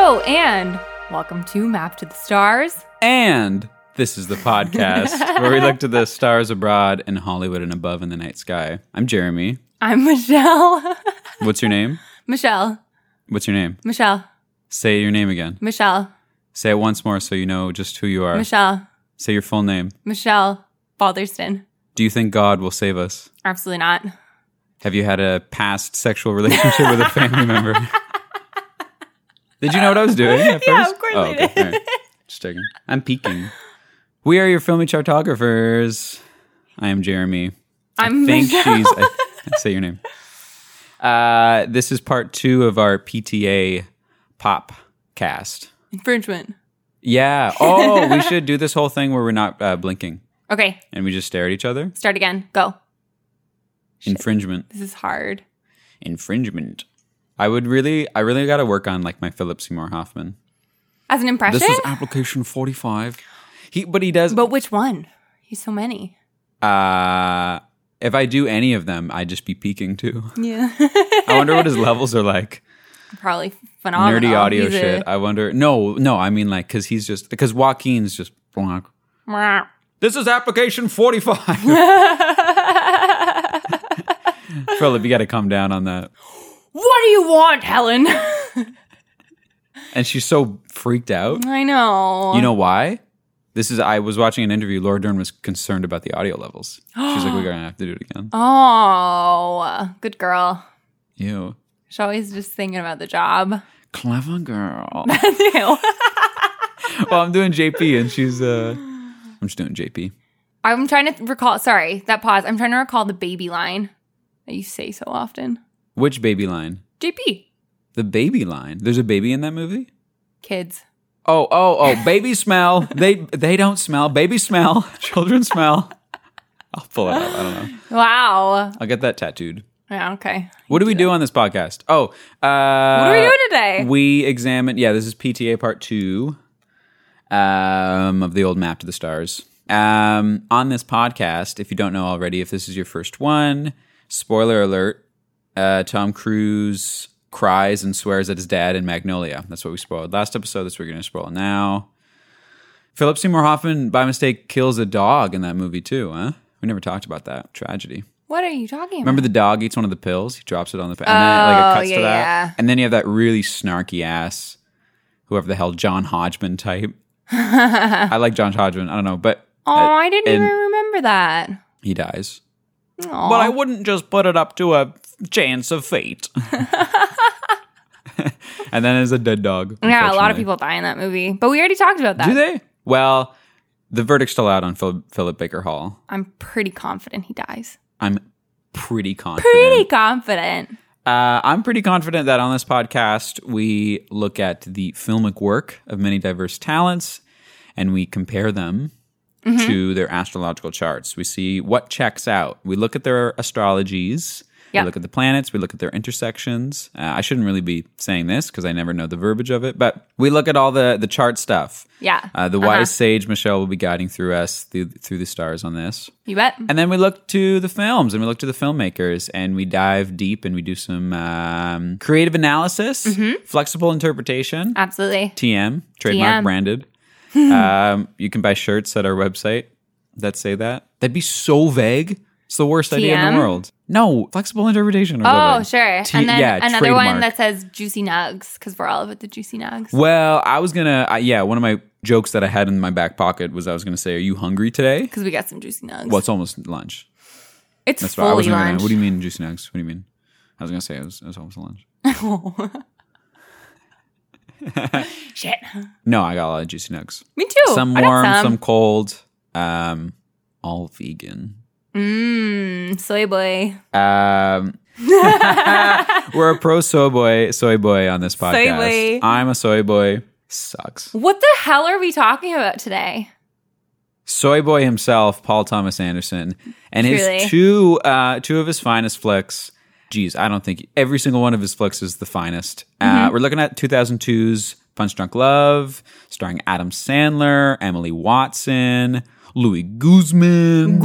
Hello, and welcome to Map to the Stars. And this is the podcast where we look to the stars abroad in Hollywood and above in the night sky. I'm Jeremy. I'm Michelle. What's your name? Michelle. What's your name? Michelle. Say your name again. Michelle. Say it once more so you know just who you are. Michelle. Say your full name. Michelle Balderston. Do you think God will save us? Absolutely not. Have you had a past sexual relationship with a family member? Did you know what I was doing at first? Yeah, of course I did. All right. Just checking. I'm peeking. We are your filmy chartographers. I am Jeremy. I'm I think Michelle. say your name. This is part 2 of our PTA pop cast. Infringement. Yeah. Oh, we should do this whole thing where we're not blinking Okay, and we just stare at each other. start again. Go. Infringement. This is hard. Infringement. I really got to work on like my Philip Seymour Hoffman. As an impression? This is application 45. But he does. But which one? He's so many. If I do any of them, I'd just be peeking too. Yeah. I wonder what his levels are like. Probably phenomenal. Nerdy audio He's shit. I wonder. No, I mean like because Joaquin's just blank. This is application 45. Philip, you got to come down on that. What do you want, Helen? And she's so freaked out. I know. You know why? I was watching an interview. Laura Dern was concerned about the audio levels. She's like, we're going to have to do it again. Oh, good girl. Ew. She's always just thinking about the job. Clever girl. Ew. Well, I'm doing JP and she's, I'm just doing JP. I'm trying to recall, sorry, that pause. I'm trying to recall the baby line that you say so often. Which baby line? JP. The baby line. There's a baby in that movie? Kids. Oh, babies smell. They don't smell. Babies smell. Children smell. I'll pull it up. I don't know. Wow. I'll get that tattooed. Yeah, okay. What do we do on this podcast? Oh. What are we doing today? We examine, this is PTA part 2 of the old Map to the Stars. On this podcast, if you don't know already, if this is your first one, spoiler alert, Tom Cruise cries and swears at his dad in Magnolia. That's what we spoiled last episode. That's what we're going to spoil now. Philip Seymour Hoffman, by mistake, kills a dog in that movie too, huh? We never talked about that. Tragedy. What are you talking about? Remember the dog eats one of the pills? He drops it on the... And then it cuts to that. Yeah. And then you have that really snarky ass, whoever the hell, John Hodgman type. I like John Hodgman. I don't know, but... Oh, I didn't even remember that. He dies. Aw. But I wouldn't just put it up to a chance of fate. And then there's a dead dog. Yeah, a lot of people die in that movie. But we already talked about that. Do they? Well, the verdict's still out on Philip Baker Hall. I'm pretty confident he dies. I'm pretty confident. I'm pretty confident that on this podcast, we look at the filmic work of many diverse talents and we compare them to their astrological charts. We see what checks out. We look at their astrologies. Yep. We look at the planets. We look at their intersections. I shouldn't really be saying this because I never know the verbiage of it, but we look at all the chart stuff. Yeah. The wise sage Michelle will be guiding through us through the stars on this. You bet. And then we look to the films and we look to the filmmakers and we dive deep and we do some creative analysis, flexible interpretation. Absolutely. TM, trademark, TM. branded. You can buy shirts at our website that say that. That'd be so vague. It's the worst idea in TM? the world. No, flexible interpretation. Or Oh, something. sure. And then another trademark. one that says juicy nugs, because we're all about the juicy nugs. Well, I was going to, one of my jokes that I had in my back pocket was I was going to say, are you hungry today? Because we got some juicy nugs. Well, it's almost lunch. It's That's why I fully wasn't lunch. What do you mean juicy nugs? What do you mean? I was going to say it was almost lunch. Shit. No, I got a lot of juicy nugs. Me too. Some I got warm, some cold, all vegan. Soy boy. We're a pro soy boy on this podcast. boy. I'm a soy boy. Sucks. What the hell are we talking about today? Soy boy himself, Paul Thomas Anderson, and Truly. his two of his finest flicks. Geez, I don't think every single one of his flicks is the finest. We're looking at 2002's Punch Drunk Love, starring Adam Sandler, Emily Watson, Louis Guzman.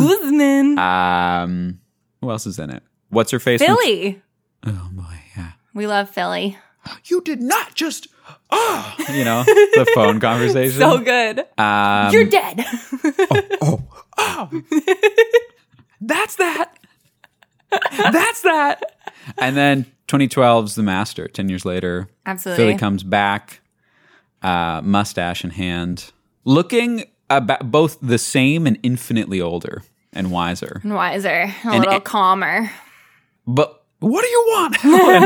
Who else is in it? What's her face? Philly. Oh boy, yeah. We love Philly. You did not just You know, the phone conversation. So good. You're dead. Oh. That's that. That's that. And then 2012's The Master, 10 years later. Absolutely. Philly comes back, mustache in hand, looking both the same and infinitely older and wiser. And wiser. A little calmer. But what do you want, Helen?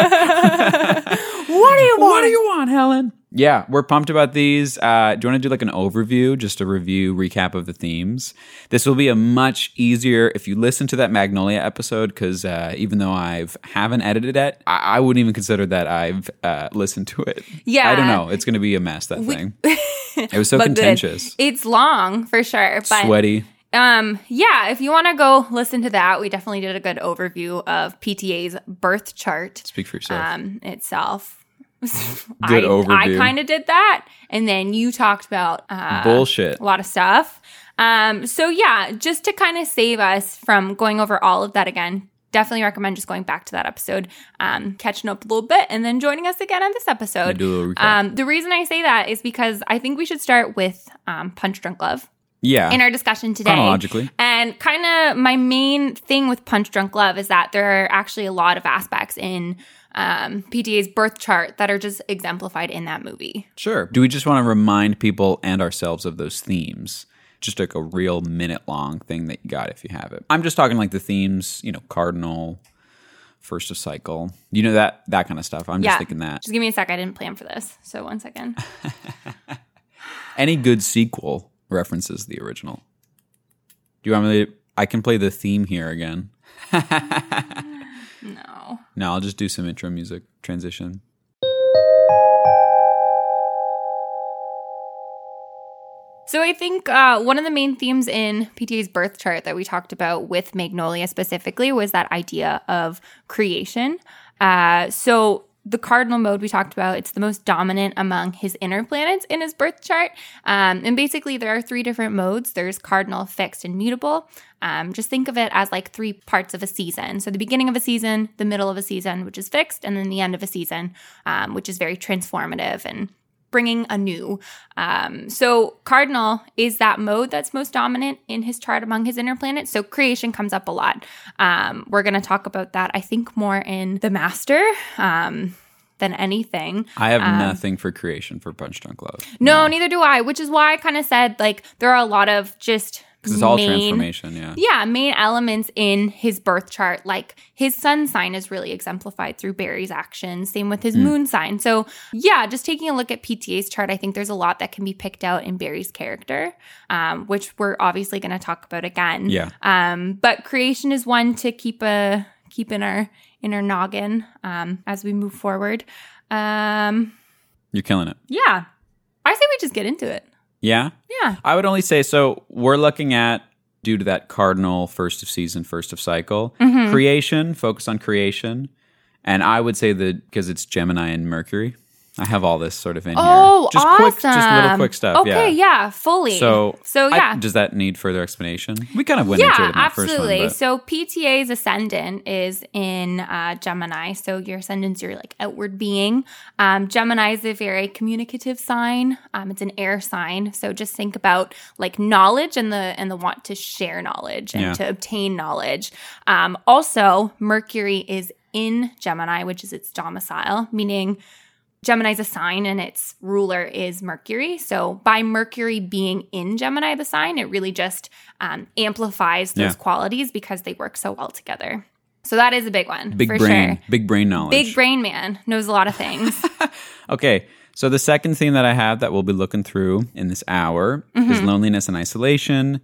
What do you want, Helen? Yeah, we're pumped about these. Do you want to do like an overview, just a review, recap of the themes? This will be a much easier, if you listen to that Magnolia episode, because even though I haven't edited it, I wouldn't even consider that I've listened to it. Yeah. I don't know. It's going to be a mess, that thing. It was so contentious. It's long, for sure. But sweaty. Yeah, if you want to go listen to that, we definitely did a good overview of PTA's birth chart. Speak for yourself. Itself. Good overview. I kind of did that, and then you talked about bullshit. A lot of stuff. So yeah, just to kind of save us from going over all of that again, definitely recommend just going back to that episode, catching up a little bit, and then joining us again on this episode. Do a little recap. The reason I say that is because I think we should start with Punch Drunk Love. Yeah. In our discussion today. Chronologically. And kind of my main thing with Punch Drunk Love is that there are actually a lot of aspects in PTA's birth chart that are just exemplified in that movie. Sure. Do we just want to remind people and ourselves of those themes? Just like a real minute-long thing that you got if you have it. I'm just talking like the themes, you know, cardinal, first of cycle, you know, that kind of stuff. I'm just thinking that. Just give me a sec. I didn't plan for this. So 1 second. Any good sequel references the original. Do you want me to? I can play the theme here again. No, I'll just do some intro music transition. So I think one of the main themes in PTA's birth chart that we talked about with Magnolia specifically was that idea of creation. So the cardinal mode we talked about, it's the most dominant among his inner planets in his birth chart. And basically there are 3 different modes. There's cardinal, fixed, and mutable. Just think of it as like 3 parts of a season. So the beginning of a season, the middle of a season, which is fixed, and then the end of a season, which is very transformative and bringing anew. So cardinal is that mode that's most dominant in his chart among his inner planets. So creation comes up a lot. We're going to talk about that, I think, more in The Master than anything. I have nothing for creation for Punch Drunk Love. No, neither do I, which is why I kind of said, like, there are a lot of just because it's all transformation, Yeah, main elements in his birth chart. Like his sun sign is really exemplified through Barry's actions. Same with his moon sign. So yeah, just taking a look at PTA's chart, I think there's a lot that can be picked out in Barry's character, which we're obviously going to talk about again. Yeah. But creation is one to keep in our noggin as we move forward. You're killing it. Yeah, I say we just get into it. Yeah? Yeah. I would only say, so we're looking at, due to that cardinal first of season, first of cycle, creation, focus on creation. And I would say that because it's Gemini and Mercury, I have all this sort of in here. Just awesome. Just little quick stuff. Okay, yeah, fully. So yeah. Does that need further explanation? We kind of went into it in that first one. Yeah, absolutely. So PTA's ascendant is in Gemini. So your ascendant's your like outward being. Gemini is a very communicative sign. It's an air sign. So just think about like knowledge and the want to share knowledge and to obtain knowledge. Also, Mercury is in Gemini, which is its domicile, meaning Gemini's a sign and its ruler is Mercury. So by Mercury being in Gemini, the sign, it really just amplifies those qualities because they work so well together. So that is a big one. Big brain. Sure. Big brain knowledge. Big brain man. Knows a lot of things. Okay. So the second theme that I have that we'll be looking through in this hour is loneliness and isolation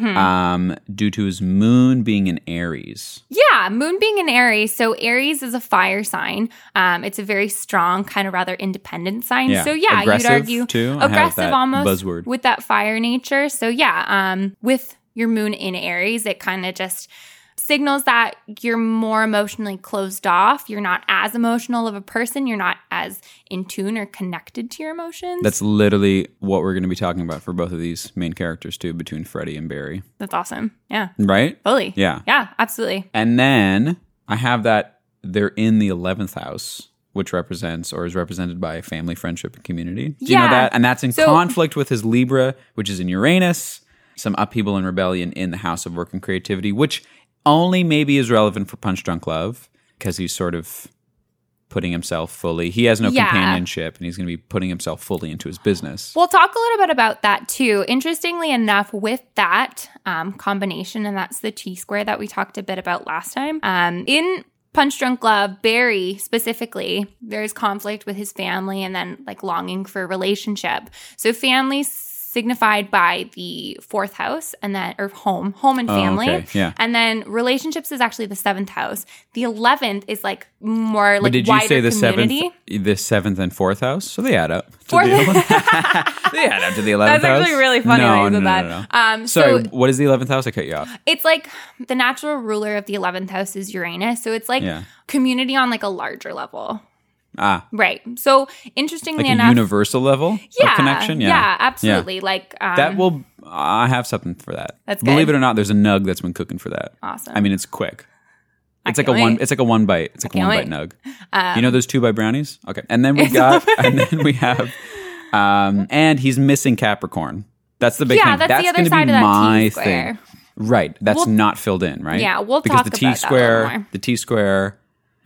due to his moon being in Aries. Yeah, moon being in Aries. So Aries is a fire sign. It's a very strong, kind of rather independent sign. Yeah. So yeah, aggressive, you'd argue too. Aggressive almost buzzword. With that fire nature. So yeah, with your moon in Aries, it kind of just signals that you're more emotionally closed off. You're not as emotional of a person. You're not as in tune or connected to your emotions. That's literally what we're going to be talking about for both of these main characters too, between Freddie and Barry. That's awesome. Yeah. Right? Fully. Yeah. Yeah, absolutely. And then I have that they're in the 11th house, which represents or is represented by family, friendship, and community. Do you know Yeah. that? And that's in conflict with his Libra, which is in Uranus, some upheaval and rebellion in the house of work and creativity, which only maybe is relevant for Punch Drunk Love because he's sort of putting himself fully. He has no companionship, and he's going to be putting himself fully into his business. We'll talk a little bit about that too. Interestingly enough, with that combination, and that's the T-square that we talked a bit about last time, in Punch Drunk Love, Barry specifically, there's conflict with his family and then like longing for a relationship. So family signified by the 4th house and then or home and family. Okay. Yeah. And then relationships is actually the 7th house. The 11th is like more like But did you wider say the community. the 7th and 4th house? So they add up. To Fourth- they add up to the 11th house. That's actually really funny No, when you no, said no, that. no. Sorry, what is the 11th house? I cut you off. It's like the natural ruler of the 11th house is Uranus. So it's like community on like a larger level. Right. So interestingly Like a enough, universal level of connection? Yeah, absolutely. Yeah. Like That will, I have something for that. That's Believe good. it or not, there's a nug that's been cooking for that. Awesome. I mean, it's quick. It's like can't a one. wait. It's like a one bite. It's like a can't one wait. bite nug. You know those 2-bite brownies? Okay, and then we got, and then we have, and he's missing Capricorn. That's the big thing. that's the other gonna side be of that my T-square. thing. Right. That's not filled in. Right. Yeah, we'll because talk the about that a T-square, little more. the T-square.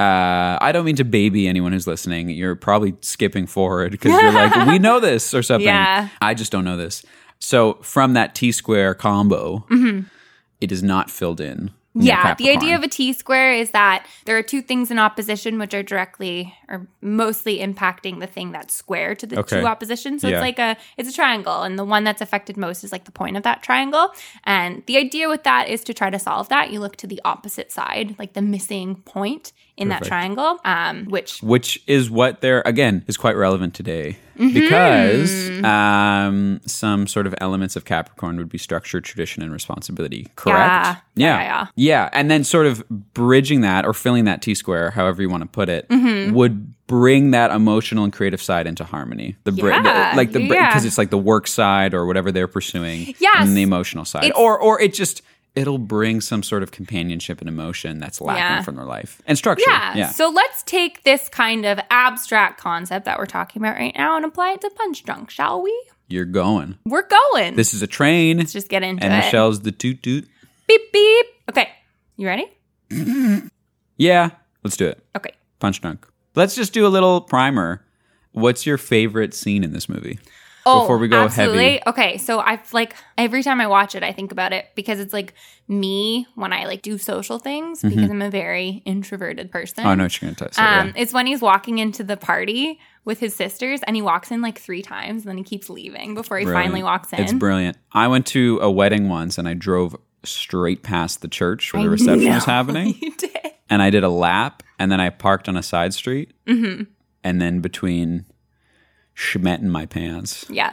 I don't mean to baby anyone who's listening. You're probably skipping forward because you're like, we know this or something. Yeah. I just don't know this. So from that T-square combo, it is not filled in. Yeah, the idea of a T-square is that there are two things in opposition which are directly or mostly impacting the thing that's square to the two oppositions. So it's like it's a triangle, and the one that's affected most is like the point of that triangle. And the idea with that is to try to solve that. You look to the opposite side, like the missing point in that triangle, which is what there again is quite relevant today because some sort of elements of Capricorn would be structure, tradition, and responsibility. Correct? Yeah. And then sort of bridging that or filling that T-square, however you want to put it, would bring that emotional and creative side into harmony. Because it's like the work side or whatever they're pursuing, and the emotional side, or it just. It'll bring some sort of companionship and emotion that's lacking from their life. And structure. Yeah. So let's take this kind of abstract concept that we're talking about right now and apply it to Punch Drunk, shall we? You're going. We're going. This is a train. Let's just get into and it. And Michelle's the toot-toot. Beep, beep. Okay. You ready? Yeah. Let's do it. Okay. Punch Drunk. Let's just do a little primer. What's your favorite scene in this movie? Before we go heavy. Okay, so I've like every time I watch it, I think about it because it's like me when I like do social things because I'm a very introverted person. Oh, I know what you're going to say. It's when he's walking into the party with his sisters and he walks in like 3 times and then he keeps leaving before he finally walks in. It's brilliant. I went to a wedding once and I drove straight past the church where the reception was happening. You did. And I did a lap and then I parked on a side street. And then between Schmet in my pants. Yeah.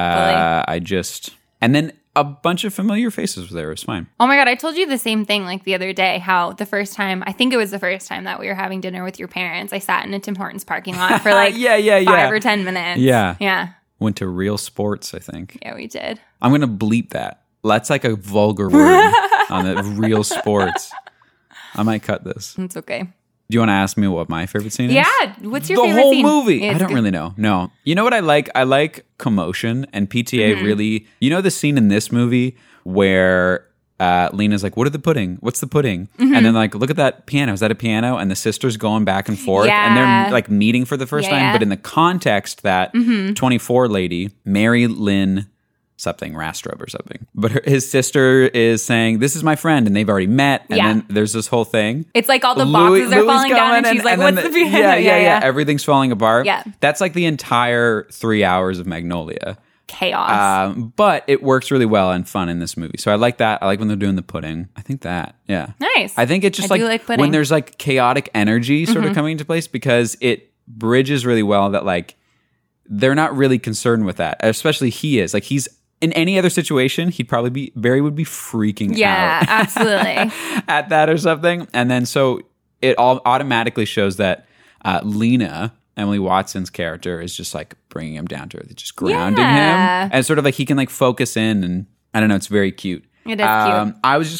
And then a bunch of familiar faces were there. It was fine. Oh my God, I told you the same thing like the other day, how the first time, I think it was the first time that we were having dinner with your parents, I sat in a Tim Hortons parking lot for like 5 or 10 minutes. Yeah. Yeah. Went to Real Sports, I think. Yeah, we did. I'm going to bleep that. That's like a vulgar word on the Real Sports. I might cut this. It's okay. Do you want to ask me what my favorite scene is? Yeah. What's your favorite scene? The whole movie. Yeah, I don't really know. No. You know what I like? I like commotion, and PTA really... You know the scene in this movie where Lena's like, what are the pudding? What's the pudding? And then like, look at that piano. Is that a piano? And the sisters going back and forth. And they're like meeting for the first time. But in the context that 24 lady, Mary Lynn... something, Rastrup or something. But his sister is saying, this is my friend, and they've already met. And then there's this whole thing. It's like all the boxes are falling down, and she's like, what's the piano? Yeah. Everything's falling apart. Yeah. That's like the entire 3 hours of Magnolia. Chaos. But it works really well and fun in this movie. So I like that. I like when they're doing the pudding. I think that. Yeah. Nice. I think it's just like when there's like chaotic energy sort of coming into place because it bridges really well that like they're not really concerned with that. Especially he is. Like he's in any other situation, Barry would be freaking out. Yeah, absolutely. At that or something. And then so it all automatically shows that Lena, Emily Watson's character, is just like bringing him down to earth, just grounding him. And sort of like he can like focus in and I don't know, it's very cute. It is cute. I was just going to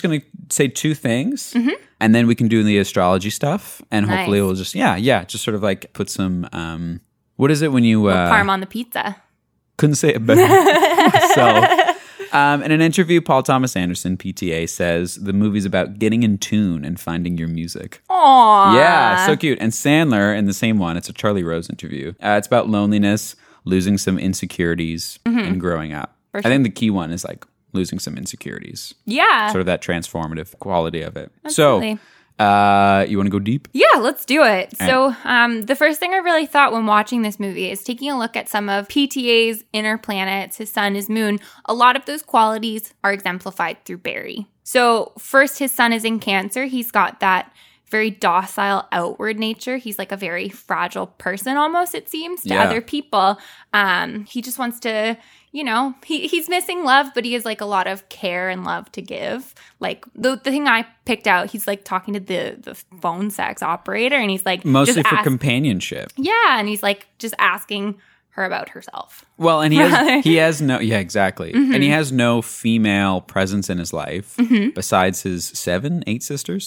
say two things, and then we can do the astrology stuff, and hopefully Nice. we'll just just sort of like put some what is it when you Parm on the pizza. couldn't say it better myself. In an interview, Paul Thomas Anderson, PTA, says the movie's about getting in tune and finding your music. Aww. Yeah, so cute. And Sandler, in the same one, it's a Charlie Rose interview. It's about loneliness, losing some insecurities, and growing up. For I sure. think the key one is like losing some insecurities. Yeah. Sort of that transformative quality of it. Absolutely. So, you want to go deep? Yeah, let's do it. So, the first thing I really thought when watching this movie is taking a look at some of PTA's inner planets, his sun, his moon. A lot of those qualities are exemplified through Barry. So, first, his sun is in Cancer. He's got that very docile outward nature. He's like a very fragile person almost, it seems, to other people. He just wants to, he's missing love, but he has like a lot of care and love to give. Like the thing I picked out, he's like talking to the phone sex operator, and he's like Mostly just for companionship. Yeah, and he's like just asking her about herself. Well, and he has no, exactly. And he has no female presence in his life besides his 8 sisters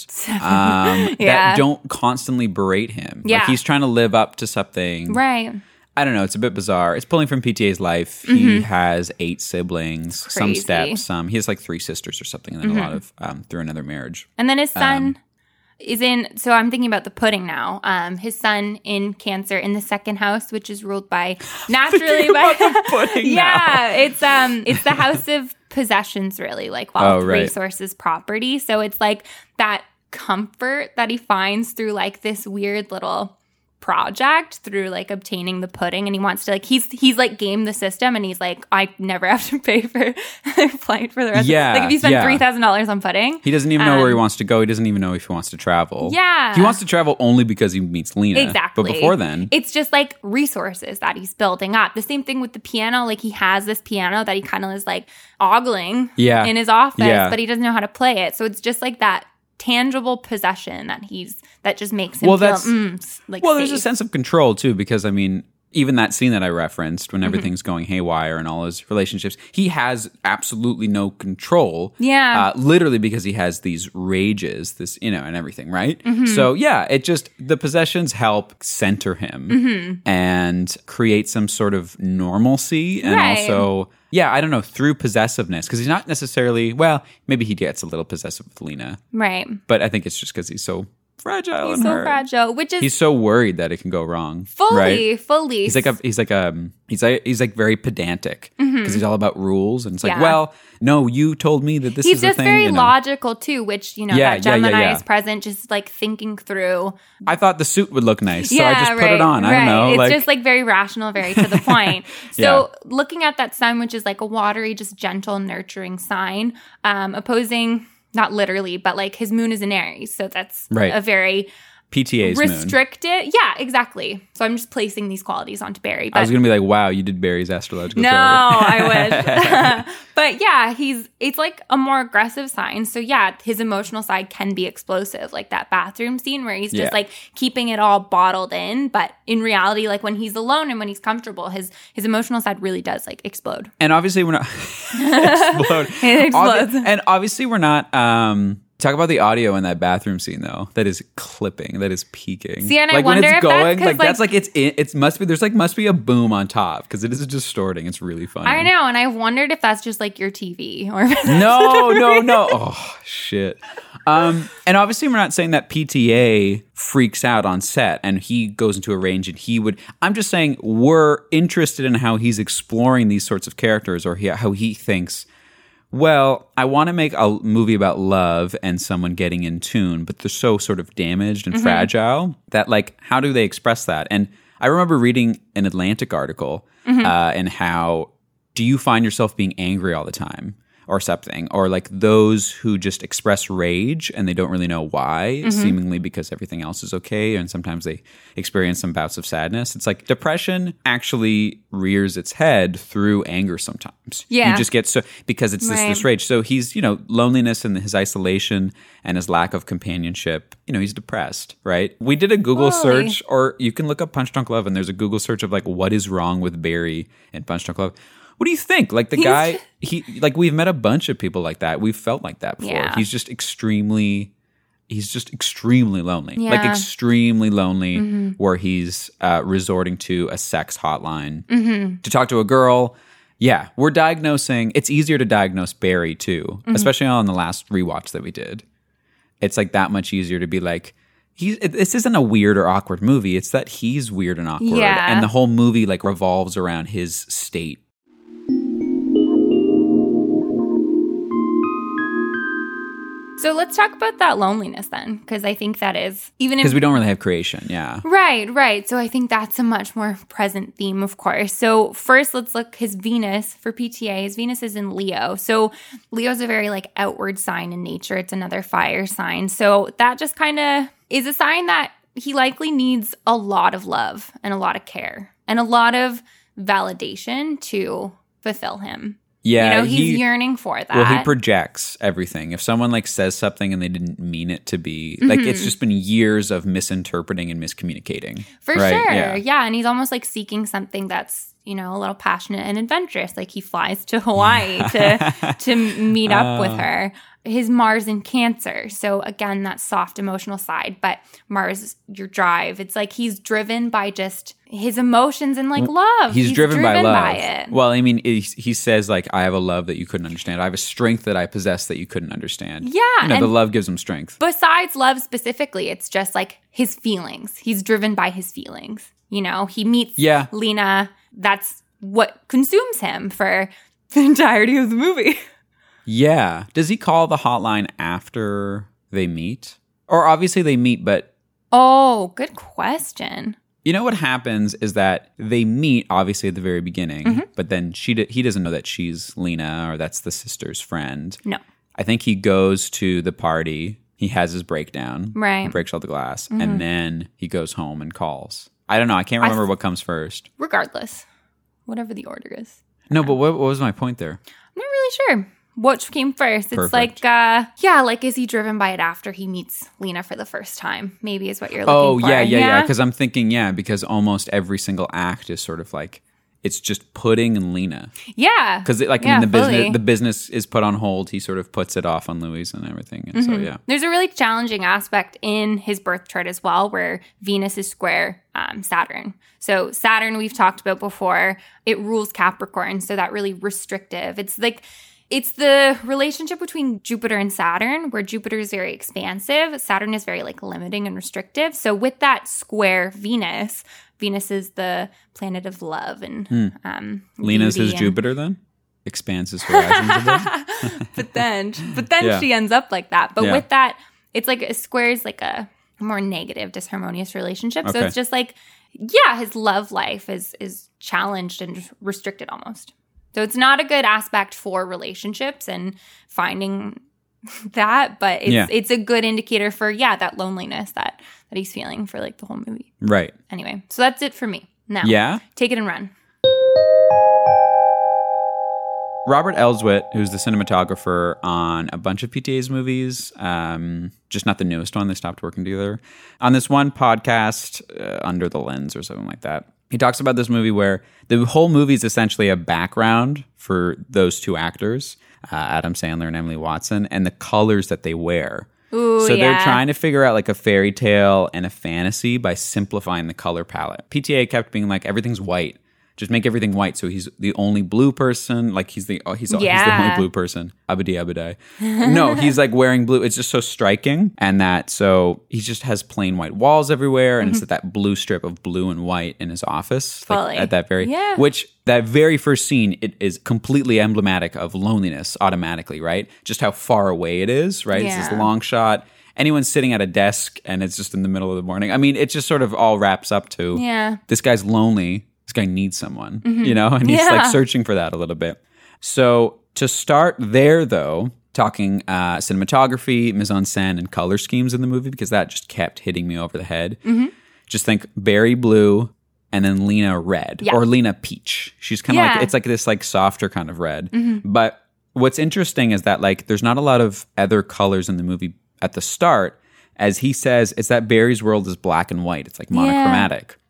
that don't constantly berate him. Yeah. Like he's trying to live up to something. Right. I don't know. It's a bit bizarre. It's pulling from PTA's life. He has 8 siblings, some Crazy. steps, he has like 3 sisters or something, and then a lot of through another marriage. And then his son is in, so I'm thinking about the pudding now. His son in Cancer in the second house, which is ruled by naturally by the pudding now. it's the house of possessions, really, like wealth, right. resources, property. So it's like that comfort that he finds through like this weird little project through like obtaining the pudding, and he wants to like he's like game the system, and he's like, I never have to pay for their flight for the rest. Like if you spend $3,000 on pudding, he doesn't even know where he wants to go. He doesn't even know if he wants to travel. Yeah, he wants to travel only because he meets Lena. Exactly. But before then, it's just like resources that he's building up. The same thing with the piano. Like he has this piano that he kind of is like ogling in his office, but he doesn't know how to play it. So it's just like that tangible possession that just makes him feel like there's safe. a sense of control too, because I mean, even that scene that I referenced when everything's going haywire and all his relationships, he has absolutely no control. Yeah. Literally because he has these rages, and everything, right? So it just, the possessions help center him and create some sort of normalcy, and also, I don't know, through possessiveness, because he's not necessarily, maybe he gets a little possessive with Lena. Right. But I think it's just because he's so fragile. He's so fragile, which is he's so worried that it can go wrong. Fully. He's like very pedantic because he's all about rules, and it's like, no, you told me that this he's is the just thing. very logical too, which that Gemini is present, just like thinking through. I thought the suit would look nice, so I just put it on. I don't know. It's just like very rational, very to the point. So looking at that sun, which is like a watery, just gentle, nurturing sign, opposing. Not literally, but like his moon is in Aries. So that's a very PTA's restricted. moon. Yeah, exactly. So I'm just placing these qualities onto Barry. But I was going to be like, wow, you did Barry's astrological chart. No, I wish. But yeah, it's like a more aggressive sign. So yeah, his emotional side can be explosive, like that bathroom scene where he's just like keeping it all bottled in. But in reality, like when he's alone and when he's comfortable, his emotional side really does like explode. And obviously we're not explode. It explodes. And obviously we're not talk about the audio in that bathroom scene though. That is clipping. That is peaking. See, and like I wonder when it's if going, that's that's like it must be a boom on top because it is distorting. It's really funny. I know, and I wondered if that's just like your TV or No. Oh shit. And obviously we're not saying that PTA freaks out on set and he goes into a range and I'm just saying we're interested in how he's exploring these sorts of characters or how he thinks, well, I want to make a movie about love and someone getting in tune, but they're so sort of damaged and fragile that like, how do they express that? And I remember reading an Atlantic article and how do you find yourself being angry all the time? Or something, or like those who just express rage and they don't really know why, seemingly because everything else is okay, and sometimes they experience some bouts of sadness. It's like depression actually rears its head through anger sometimes. Yeah. You just get because it's this rage. So he's, loneliness and his isolation and his lack of companionship, he's depressed, right? We did a Google search, or you can look up Punch Drunk Love, and there's a Google search of like, what is wrong with Barry and Punch Drunk Love. What do you think? Like the guy, we've met a bunch of people like that. We've felt like that before. Yeah. He's just extremely lonely. Yeah. Like extremely lonely, where he's resorting to a sex hotline to talk to a girl. Yeah, we're diagnosing. It's easier to diagnose Barry too, especially on the last rewatch that we did. It's like that much easier to be like, this isn't a weird or awkward movie. It's that he's weird and awkward. Yeah. And the whole movie like revolves around his state. So let's talk about that loneliness then, because I think that is even because we don't really have creation. Yeah. Right. So I think that's a much more present theme, of course. So first, let's look his Venus for PTA. His Venus is in Leo. So Leo's a very like outward sign in nature. It's another fire sign. So that just kind of is a sign that he likely needs a lot of love and a lot of care and a lot of validation to fulfill him. Yeah, he's yearning for that. Well, he projects everything. If someone like says something and they didn't mean it to be, like it's just been years of misinterpreting and miscommunicating. For sure. Yeah, and he's almost like seeking something that's, a little passionate and adventurous. Like he flies to Hawaii to meet up with her. His Mars in Cancer. So again, that soft emotional side, but Mars, your drive. It's like he's driven by just his emotions and like love. He's driven by love. By it. Well, I mean, he says like, I have a love that you couldn't understand. I have a strength that I possess that you couldn't understand. Yeah. The love gives him strength. Besides love specifically, it's just like his feelings. He's driven by his feelings. He meets Lena. That's what consumes him for the entirety of the movie. Yeah. Does he call the hotline after they meet? Or obviously they meet, but... Oh, good question. You know what happens is that they meet, obviously, at the very beginning, but then he doesn't know that she's Lena or that's the sister's friend. No. I think he goes to the party. He has his breakdown. Right. He breaks all the glass. And then he goes home and calls. I don't know. I can't remember what comes first. Regardless. Whatever the order is. No, but what was my point there? I'm not really sure. What came first? It's Perfect. like, is he driven by it after he meets Lena for the first time? Maybe is what you're looking for. Oh, yeah. Because I'm thinking, because almost every single act is sort of like, it's just putting Lena. Yeah. Because the business is put on hold. He sort of puts it off on Louis and everything. And so, yeah. There's a really challenging aspect in his birth chart as well, where Venus is square Saturn. So Saturn, we've talked about before, it rules Capricorn. So that really restrictive. It's the relationship between Jupiter and Saturn, where Jupiter is very expansive. Saturn is very like limiting and restrictive. So with that square Venus is the planet of love and Lena's his Jupiter then? Expands his horizons a bit. but then she ends up like that. But with that, it's like a square is like a more negative, disharmonious relationship. Okay. So it's just like, his love life is challenged and restricted almost. So it's not a good aspect for relationships and finding that, but it's a good indicator for, that loneliness that he's feeling for like the whole movie. Right. Anyway, so that's it for me. Now, take it and run. Robert Elswit, who's the cinematographer on a bunch of PTA's movies, just not the newest one. They stopped working together. On this one podcast, Under the Lens or something like that, he talks about this movie where the whole movie is essentially a background for those two actors, Adam Sandler and Emily Watson, and the colors that they wear. Ooh, so they're trying to figure out like a fairy tale and a fantasy by simplifying the color palette. PTA kept being like, everything's white. Just make everything white. So he's the only blue person. Like he's the only blue person. Abadi. No, he's like wearing blue. It's just so striking. And so he just has plain white walls everywhere. And it's that blue strip of blue and white in his office. Like at that that very first scene, it is completely emblematic of loneliness automatically, right? Just how far away it is, right? Yeah. It's this long shot. Anyone's sitting at a desk and it's just in the middle of the morning. I mean, it just sort of all wraps up to this guy's lonely. This guy needs someone, and he's like searching for that a little bit. So to start there, though, talking cinematography, mise-en-scène, and color schemes in the movie, because that just kept hitting me over the head. Just think Barry blue and then Lena red or Lena peach. She's kind of like, it's like this like softer kind of red. But what's interesting is that like there's not a lot of other colors in the movie at the start. As he says, it's that Barry's world is black and white. It's like monochromatic.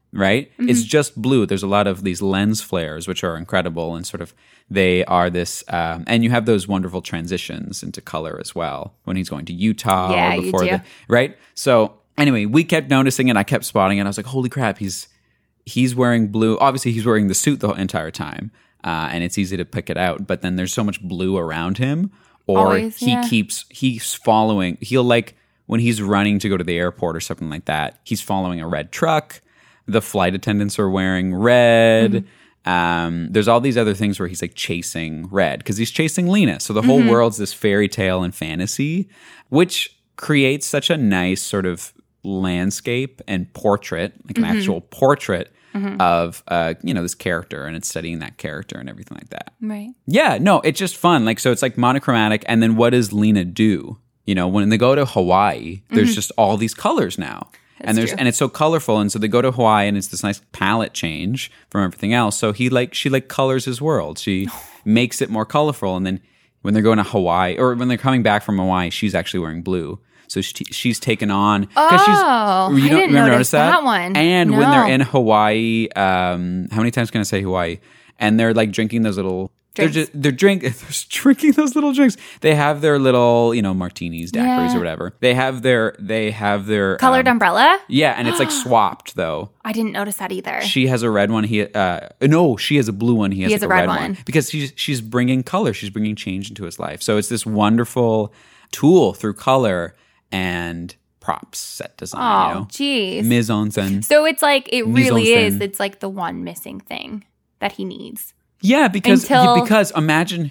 right? It's just blue. There's a lot of these lens flares, which are incredible, and sort of they are this, and you have those wonderful transitions into color as well when he's going to Utah. Yeah, or before you do. right? So anyway, we kept noticing it. I kept spotting it. I was like, holy crap, he's wearing blue. Obviously, he's wearing the suit the entire time, and it's easy to pick it out. But then there's so much blue around him, or Always, yeah. he's following. He'll like when he's running to go to the airport or something like that. He's following a red truck. The flight attendants are wearing red. There's all these other things where he's like chasing red because he's chasing Lena. So the whole world's this fairy tale and fantasy, which creates such a nice sort of landscape and portrait, like an actual portrait of this character, and it's studying that character and everything like that. Right. Yeah, no, it's just fun. Like, so it's like monochromatic, and then what does Lena do? You know, when they go to Hawaii, there's just all these colors now. And That's true. and it's so colorful, and so they go to Hawaii, and it's this nice palette change from everything else. So she colors his world. She makes it more colorful, and then when they're going to Hawaii, or when they're coming back from Hawaii, she's actually wearing blue. So she's taken on. Oh, I didn't notice that one. And when No. they're in Hawaii, how many times can I say Hawaii? And they're like drinking those little. Drinks. They're drinking those little drinks. They have their little, martinis, daiquiris, or whatever. They have their Colored umbrella? yeah, and it's like swapped though. I didn't notice that either. She has a red one. She has a blue one. He has, a like red a red one. one because she's bringing color. She's bringing change into his life. So it's this wonderful tool through color and props, set design. Oh, jeez. Mise en scène. So it's like, it Mise en really is. scène. It's like the one missing thing that he needs. Yeah, because Until- imagine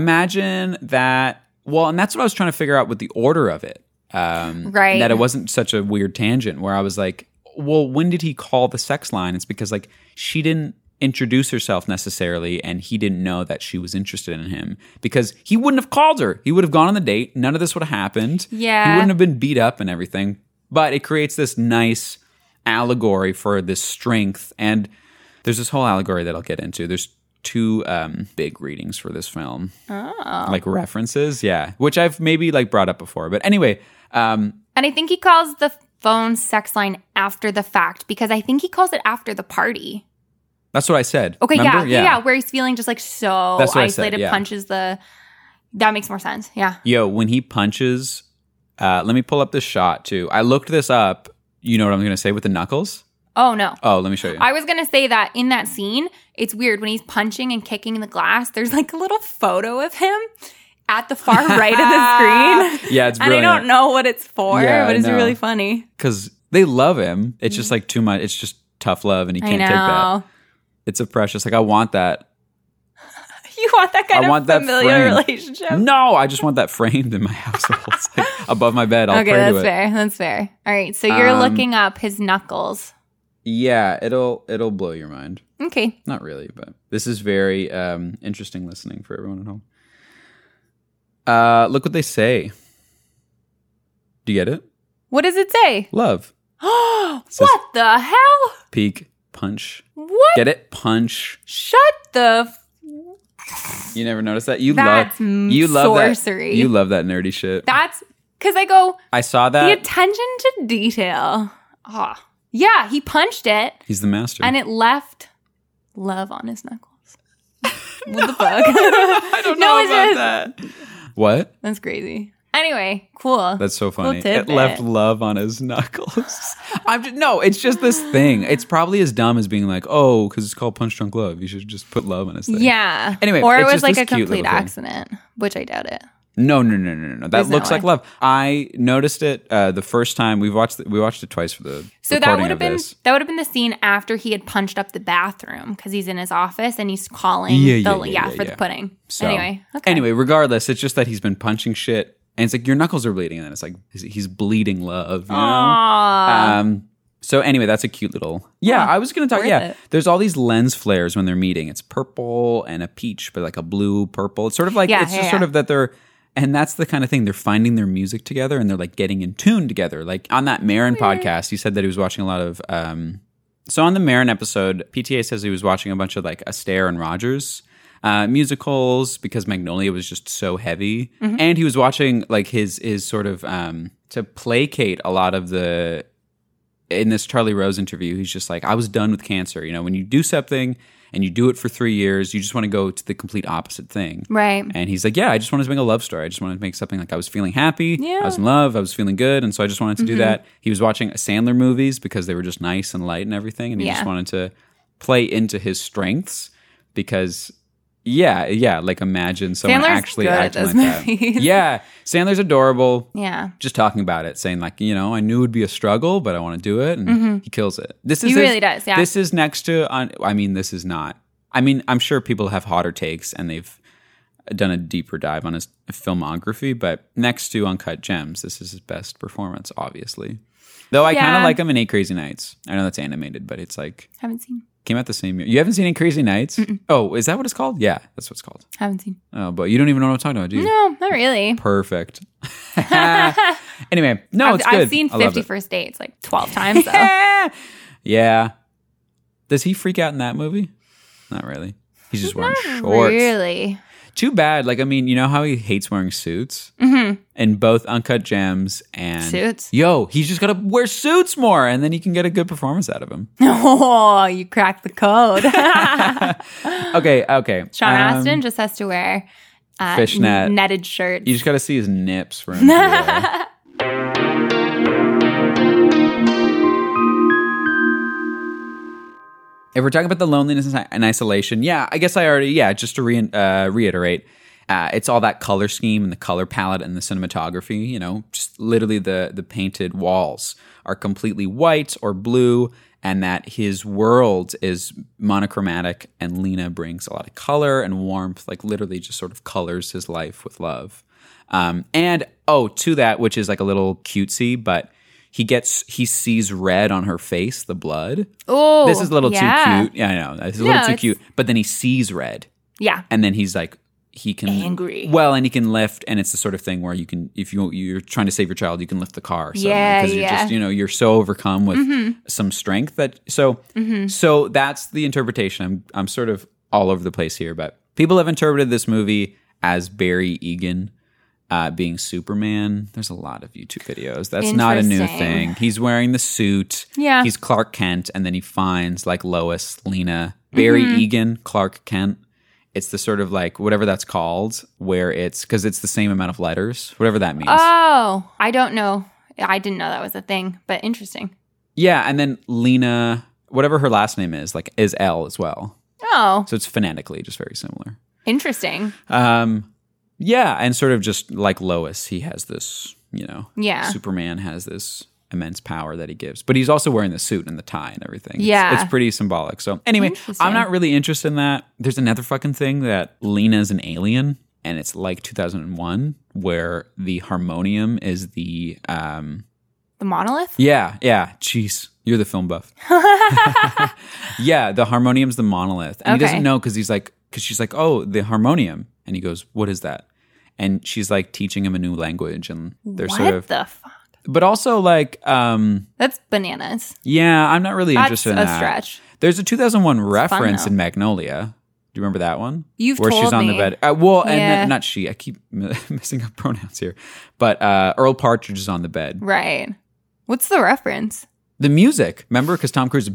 that. Well, and that's what I was trying to figure out with the order of it. Right. That it wasn't such a weird tangent where I was like, well, when did he call the sex line? It's because like she didn't introduce herself necessarily, and he didn't know that she was interested in him because he wouldn't have called her. He would have gone on the date. None of this would have happened. Yeah. He wouldn't have been beat up and everything. But it creates this nice allegory for this strength. And there's this whole allegory that I'll get into. There's two big readings for this film. Oh. Like references. Yeah. Which I've maybe like brought up before. But anyway. And I think he calls the phone sex line after the fact because I think he calls it after the party. That's what I said. Okay, Remember? yeah, where he's feeling just like so That's what I isolated, said, yeah. punches the. That makes more sense. Yeah. Yo, when he punches, let me pull up this shot too. I looked this up. You know what I'm going to say with the knuckles? Oh no. Oh, let me show you. I was gonna say that in that scene, it's weird when he's punching and kicking the glass. There's like a little photo of him at the far right of the screen. Yeah, it's And brilliant. I don't know what it's for, Yeah, but I it's know. really funny. Because they love him. It's just like too much. It's just tough love, and he can't I take that. know. It's a precious. Like I want that. You want that kind I want of that familiar framed. relationship? No, I just want that framed in my household. It's like above my bed. I'll Okay, pray that's to it. fair. That's fair. All right, so you're looking up his knuckles. Yeah, it'll blow your mind. Okay. Not really, but this is very interesting listening for everyone at home. Look what they say. Do you get it? What does it say? Love. What the hell? Peak. Punch. What? Get it? Punch. Shut the. You never noticed that? You That's love sorcery. That. You love that nerdy shit. That's because I go. I saw that. The attention to detail. Ah. Yeah, he punched it He's the master. and it left love on his knuckles. What the fuck? I don't No, know it's about just- that. What? That's crazy. Anyway, cool. That's so funny. Cool It tidbit. left love on his knuckles. No, it's just this thing. It's probably as dumb as being like, oh, because it's called Punch Drunk Love. You should just put love on his thing. Yeah. Anyway, or it it's was just like this a cute complete little thing. accident, which I doubt it. No. That There's no looks like way. love. I noticed it the first time we watched it twice for the So that recording would have of been this. the scene after he had punched up the bathroom because he's in his office and he's calling for the pudding. So, Anyway, regardless, it's just that he's been punching shit, and it's like your knuckles are bleeding, and then it's like he's bleeding love. You know? Aww. So anyway, that's a cute little. Yeah, I was going to talk. worth Yeah, it. there's all these lens flares when they're meeting. It's purple and a peach, but like a blue purple. It's sort of like sort of that they're. And that's the kind of thing, they're finding their music together and they're like getting in tune together. Like on that Marin podcast, he said that he was watching a lot of, so on the Marin episode, PTA says he was watching a bunch of like Astaire and Rogers musicals because Magnolia was just so heavy. Mm-hmm. And he was watching like his sort of, to placate a lot of the in this Charlie Rose interview, he's just like, I was done with cancer. You know, when you do something and you do it for 3 years, you just want to go to the complete opposite thing. Right. And he's like, yeah, I just wanted to make a love story. I just wanted to make something like I was feeling happy. Yeah. I was in love. I was feeling good. And so I just wanted to do that. He was watching Sandler movies because they were just nice and light and everything. And he just wanted to play into his strengths because, like imagine someone Sandler's actually good at acting those like movies. that. Yeah. Sandler's adorable. Yeah. Just talking about it, saying like, you know, I knew it would be a struggle, but I want to do it. And he kills it. He really does, yeah. This is next to, this is not. I mean, I'm sure people have hotter takes and they've done a deeper dive on his filmography, but next to Uncut Gems, this is his best performance, obviously. Though I kind of like him in 8 Crazy Nights. I know that's animated, but it's like... Haven't seen. Came out the same year. You haven't seen 8 Crazy Nights? Mm-mm. Oh, is that what it's called? Yeah, that's what it's called. Haven't seen. Oh, but you don't even know what I'm talking about, do you? No, not really. Perfect. Anyway, no, it's good. I've seen 50 First Dates like 12 times, though. Yeah. Does he freak out in that movie? Not really. He's just wearing shorts. Really? Too bad. Like, I mean, you know how he hates wearing suits? Mm-hmm. In both Uncut Gems and... Suits? Yo, he's just got to wear suits more, and then you can get a good performance out of him. Oh, you cracked the code. Okay. Sean Astin just has to wear fishnet netted shirts. You just got to see his nips for him to If we're talking about the loneliness and isolation, I guess I already, just to reiterate, it's all that color scheme and the color palette and the cinematography, you know, just literally the painted walls are completely white or blue, and that his world is monochromatic, and Lena brings a lot of color and warmth, like literally just sort of colors his life with love. And to that, which is like a little cutesy, but he sees red on her face, the blood. Oh, this is a little too cute. Yeah, I know. It's a little too cute. But then he sees red. Yeah. And then he's like, he can... Angry. Well, and he can lift, and it's the sort of thing where you can, if you're trying to save your child, you can lift the car. Because you're just, you're so overcome with some strength that... So that's the interpretation. I'm sort of all over the place here, but people have interpreted this movie as Barry Egan being Superman. There's a lot of YouTube videos. That's not a new thing. He's wearing the suit. Yeah. He's Clark Kent, and then he finds like Lois, Lena, Barry Egan, Clark Kent. It's the sort of like whatever that's called, where it's because it's the same amount of letters, whatever that means. Oh, I don't know. I didn't know that was a thing, but interesting. Yeah, and then Lena, whatever her last name is, like is L as well. Oh, so it's phonetically just very similar. Interesting. Yeah, and sort of just like Lois, he has this, Superman has this immense power that he gives. But he's also wearing the suit and the tie and everything. It's pretty symbolic. So anyway, I'm not really interested in that. There's another fucking thing that Lena's an alien, and it's like 2001, where the harmonium is the monolith? Yeah. Jeez, you're the film buff. Yeah, the harmonium's the monolith. And he doesn't know because she's like, oh, the harmonium. And he goes, what is that? And she's like teaching him a new language, and they're sort of... What the fuck? But also like... that's bananas. Yeah, I'm not really interested in that. That's a stretch. There's a 2001 reference in Magnolia. Do you remember that one? Where she's on me. the bed. And not she. I keep messing up pronouns here. But Earl Partridge is on the bed. Right. What's the reference? The music. Remember? Because Tom Cruise...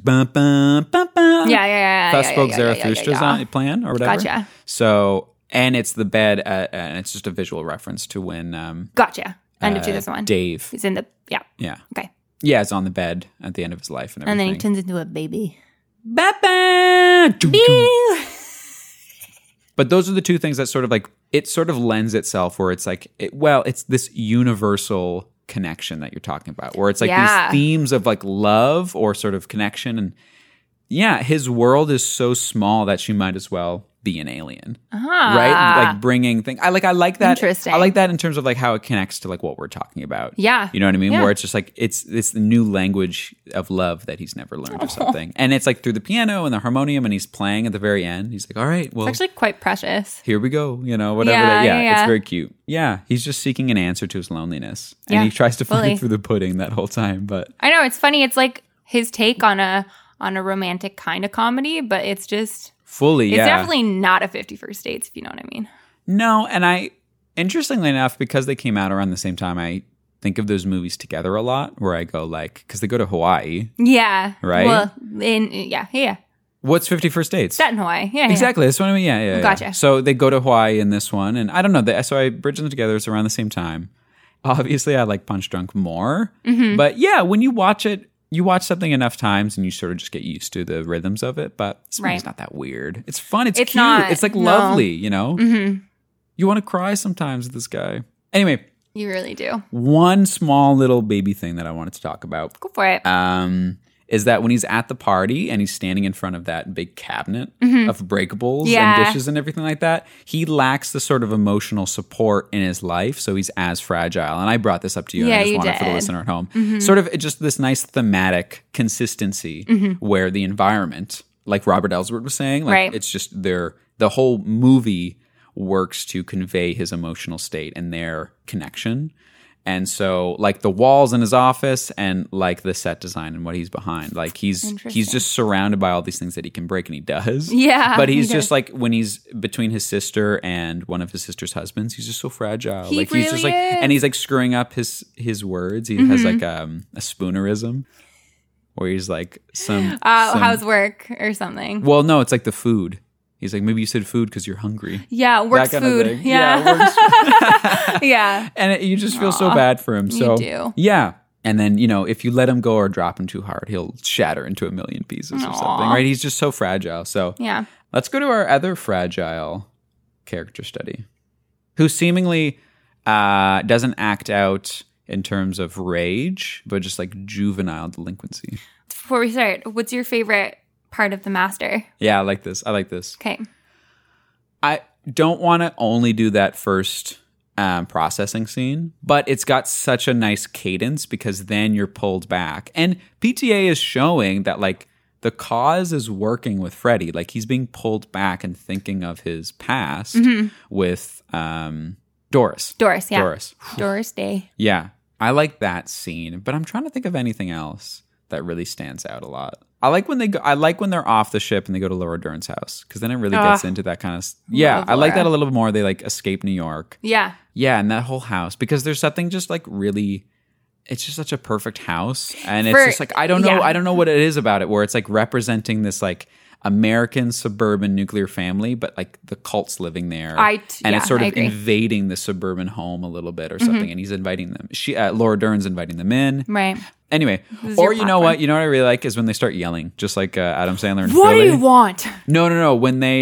Yeah. Thus spoke Zarathustra's on playing or whatever. Gotcha. So... And it's the bed, and it's just a visual reference to when... Gotcha. End of 2001. Dave. He's in the... Yeah. Yeah. Okay. Yeah, it's on the bed at the end of his life and everything. And then he turns into a baby. But those are the two things that sort of like... It sort of lends itself where it's like... it's this universal connection that you're talking about. Where it's like these themes of like love or sort of connection. And yeah, his world is so small that she might as well... be an alien, right? Like bringing things. I like that. Interesting. I like that in terms of like how it connects to like what we're talking about. Yeah, you know what I mean. Yeah. Where it's just like it's the new language of love that he's never learned or something, and it's like through the piano and the harmonium, and he's playing at the very end. He's like, all right, well, it's actually quite precious. Here we go. Whatever. Yeah. It's very cute. Yeah, he's just seeking an answer to his loneliness, and he tries to find it through the pudding that whole time. But I know it's funny. It's like his take on a romantic kind of comedy, but it's just. Fully, It's definitely not a 50 First Dates, if you know what I mean. No, and interestingly enough, because they came out around the same time, I think of those movies together a lot, where I go like, because they go to Hawaii. Yeah. Right? Well, yeah. What's 50 First Dates? Set in Hawaii. Yeah. Exactly. That's what I mean. Yeah. Gotcha. So they go to Hawaii in this one, and I don't know. So I bridge them together. It's around the same time. Obviously, I like Punch Drunk more. But yeah, when you watch it, you watch something enough times and you sort of just get used to the rhythms of it. But this movie's not that weird. It's fun. It's cute. Not, it's like lovely, you know? You want to cry sometimes with this guy. Anyway. You really do. One small little baby thing that I wanted to talk about. Go for it. Is that when he's at the party and he's standing in front of that big cabinet of breakables and dishes and everything like that, he lacks the sort of emotional support in his life, so he's as fragile. And I brought this up to you, and I just wanted for the listener at home. Sort of just this nice thematic consistency where the environment, like Robert Ellsworth was saying, like it's just the whole movie works to convey his emotional state and their connection. And so, like the walls in his office and like the set design and what he's behind, like he's just surrounded by all these things that he can break, and he does. Yeah, but he's just like, when he's between his sister and one of his sister's husbands, he's just so fragile. Like really he's just like, and he's like screwing up his words. He has like a spoonerism, where he's like some how's work or something. Well, no, it's like the food. He's like, maybe you said food because you're hungry. Yeah, works food. Yeah. Yeah. And you just feel so bad for him. So, you do. Yeah. And then, if you let him go or drop him too hard, he'll shatter into a million pieces or something, right? He's just so fragile. So, yeah. Let's go to our other fragile character study, who seemingly doesn't act out in terms of rage, but just like juvenile delinquency. Before we start, what's your favorite part of The Master? Yeah, I like this. Okay. I don't want to only do that first processing scene, but it's got such a nice cadence because then you're pulled back. And PTA is showing that like the cause is working with Freddy. Like he's being pulled back and thinking of his past with Doris. Doris, yeah. Doris Day. Yeah. I like that scene, but I'm trying to think of anything else that really stands out a lot. I like when they're off the ship and they go to Laura Dern's house, because then it really gets into that kind of I like that a little bit more. They like escape New York. Yeah, and that whole house, because there's something just like really, it's just such a perfect house, and it's just like I don't know what it is about it, where it's like representing this like American suburban nuclear family, but like the cult's living there, and it's sort of invading the suburban home a little bit or something, and he's inviting them. Laura Dern's inviting them in, right? Anyway, or you know what I really like is when they start yelling, just like Adam Sandler and What Philly. do you want? No. When they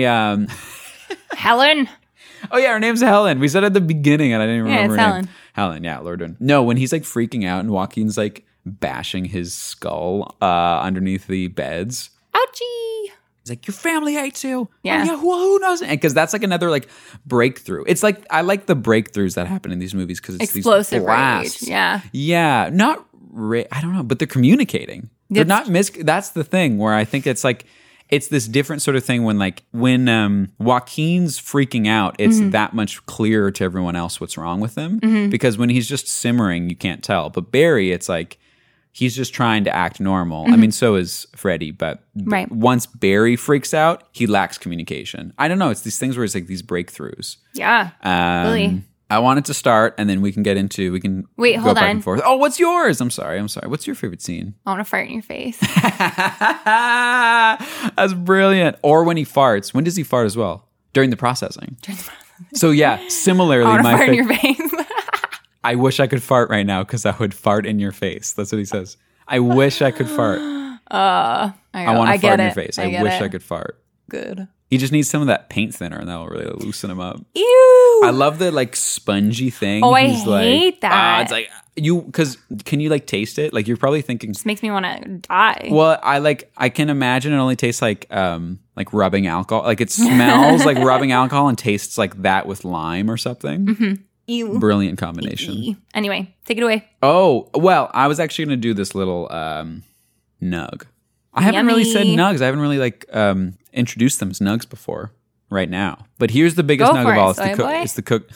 Helen. Oh yeah, her name's Helen. We said at the beginning, and I didn't remember her Helen. name. Helen, yeah, Laura Dern. No, when he's like freaking out and Joaquin's like bashing his skull underneath the beds. Ouchie. He's like, your family hates you. Yeah. Oh, yeah, who knows? Because that's like another like breakthrough. It's like, I like the breakthroughs that happen in these movies because it's explosive these blasts. Rage. Yeah. Yeah. Not, I don't know, but they're communicating. They're not that's the thing where I think it's like, it's this different sort of thing when Joaquin's freaking out, it's that much clearer to everyone else what's wrong with him. Because when he's just simmering, you can't tell. But Barry, it's like, he's just trying to act normal. I mean, so is Freddy, but once Barry freaks out, he lacks communication. I don't know. It's these things where it's like these breakthroughs. Yeah, really. I want it to start, and then we can go hold back on. and forth. Oh, what's yours? I'm sorry. What's your favorite scene? I want to fart in your face. That's brilliant. Or when he farts. When does he fart as well? During the processing. So yeah, similarly, I want to fart in your face. I wish I could fart right now because I would fart in your face. That's what he says. I wish I could fart. I want to fart in your face. I wish I could fart. Good. He just needs some of that paint thinner, and that will really loosen him up. Ew. I love the like spongy thing. Oh, I hate that. It's like because can you like taste it? Like you're probably thinking. This makes me want to die. Well, I can imagine it only tastes like rubbing alcohol. Like it smells like rubbing alcohol and tastes like that with lime or something. Mm-hmm. Ew. Brilliant combination. Anyway, take it away. Oh, well, I was actually going to do this little nug. I haven't really said nugs. I haven't really introduced them as nugs before right now. But here's the biggest nug of all. It's the cook.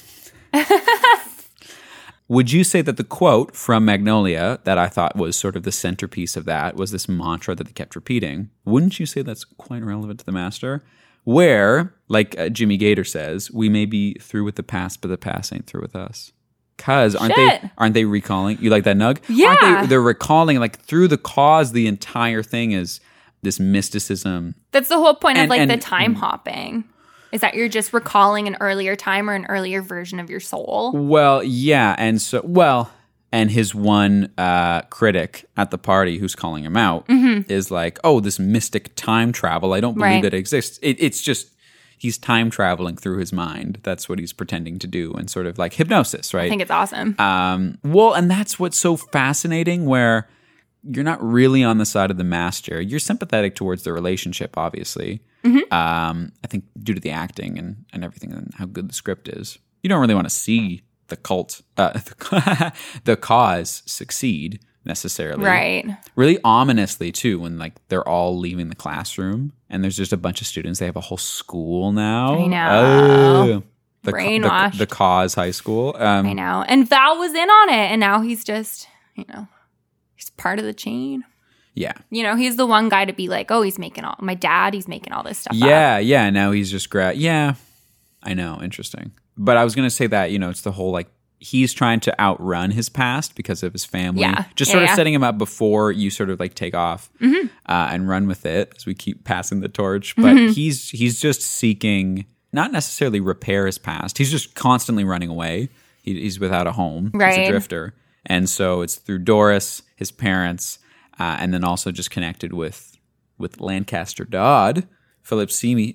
Would you say that the quote from Magnolia that I thought was sort of the centerpiece of that was this mantra that they kept repeating? Wouldn't you say that's quite relevant to the Master? Where, like Jimmy Gator says, we may be through with the past, but the past ain't through with us. because aren't they recalling? You like that, Nug? Yeah. They're recalling, like, through the cause, the entire thing is this mysticism. That's the whole point of the time hopping. Is that you're just recalling an earlier time or an earlier version of your soul? Well, yeah, and his one critic at the party who's calling him out is like, oh, this mystic time travel, I don't believe that it exists. It's just, he's time traveling through his mind. That's what he's pretending to do, and sort of like hypnosis, right? I think it's awesome. Well, and that's what's so fascinating, where you're not really on the side of the master. You're sympathetic towards the relationship, obviously. I think due to the acting and everything and how good the script is. You don't really want to see the cult, the cause succeed necessarily. Right. Really ominously too, when like they're all leaving the classroom and there's just a bunch of students. They have a whole school now. I know. Brainwashed. The cause high school. I know. And Val was in on it, and now he's just, he's part of the chain. Yeah. He's the one guy to be like, oh, he's making all this stuff up. Yeah. Now he's just yeah. I know. Interesting. But I was going to say that, it's the whole, like, he's trying to outrun his past because of his family. Yeah. Just sort of setting him up before you sort of, like, take off and run with it as we keep passing the torch. But he's just seeking, not necessarily repair his past. He's just constantly running away. He's without a home. Right. He's a drifter. And so it's through Doris, his parents, and then also just connected with Lancaster Dodd, Philip Seymour,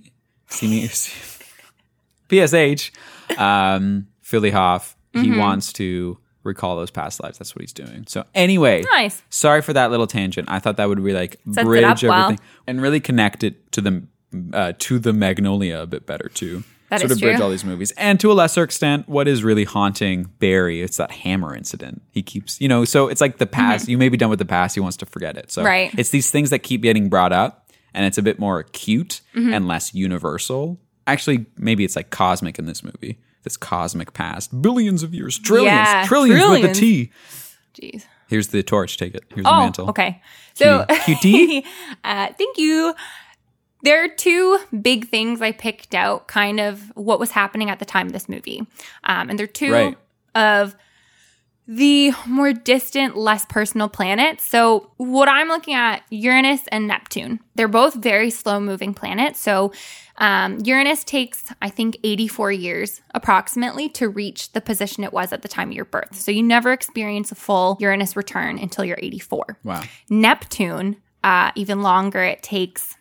PSH, Philly Hoff. He wants to recall those past lives. That's what he's doing. So anyway, nice. Sorry for that little tangent. I thought that would be like bridge everything and really connect it to the Magnolia a bit better too. That sort is of bridge true. all these movies. And to a lesser extent, what is really haunting Barry, it's that hammer incident. He keeps, so it's like the past. You may be done with the past. He wants to forget it. So it's these things that keep getting brought up, and it's a bit more acute and less universal. Actually, maybe it's like cosmic in this movie. This cosmic past. Billions of years. Trillions with a T. Jeez. Here's the torch. Take it. Here's the mantle. Okay. So, QT? Thank you. There are two big things I picked out, kind of what was happening at the time of this movie. And they're two of the more distant, less personal planets. So what I'm looking at, Uranus and Neptune. They're both very slow-moving planets. So Uranus takes, I think, 84 years approximately to reach the position it was at the time of your birth. So you never experience a full Uranus return until you're 84. Wow. Neptune, even longer. It takes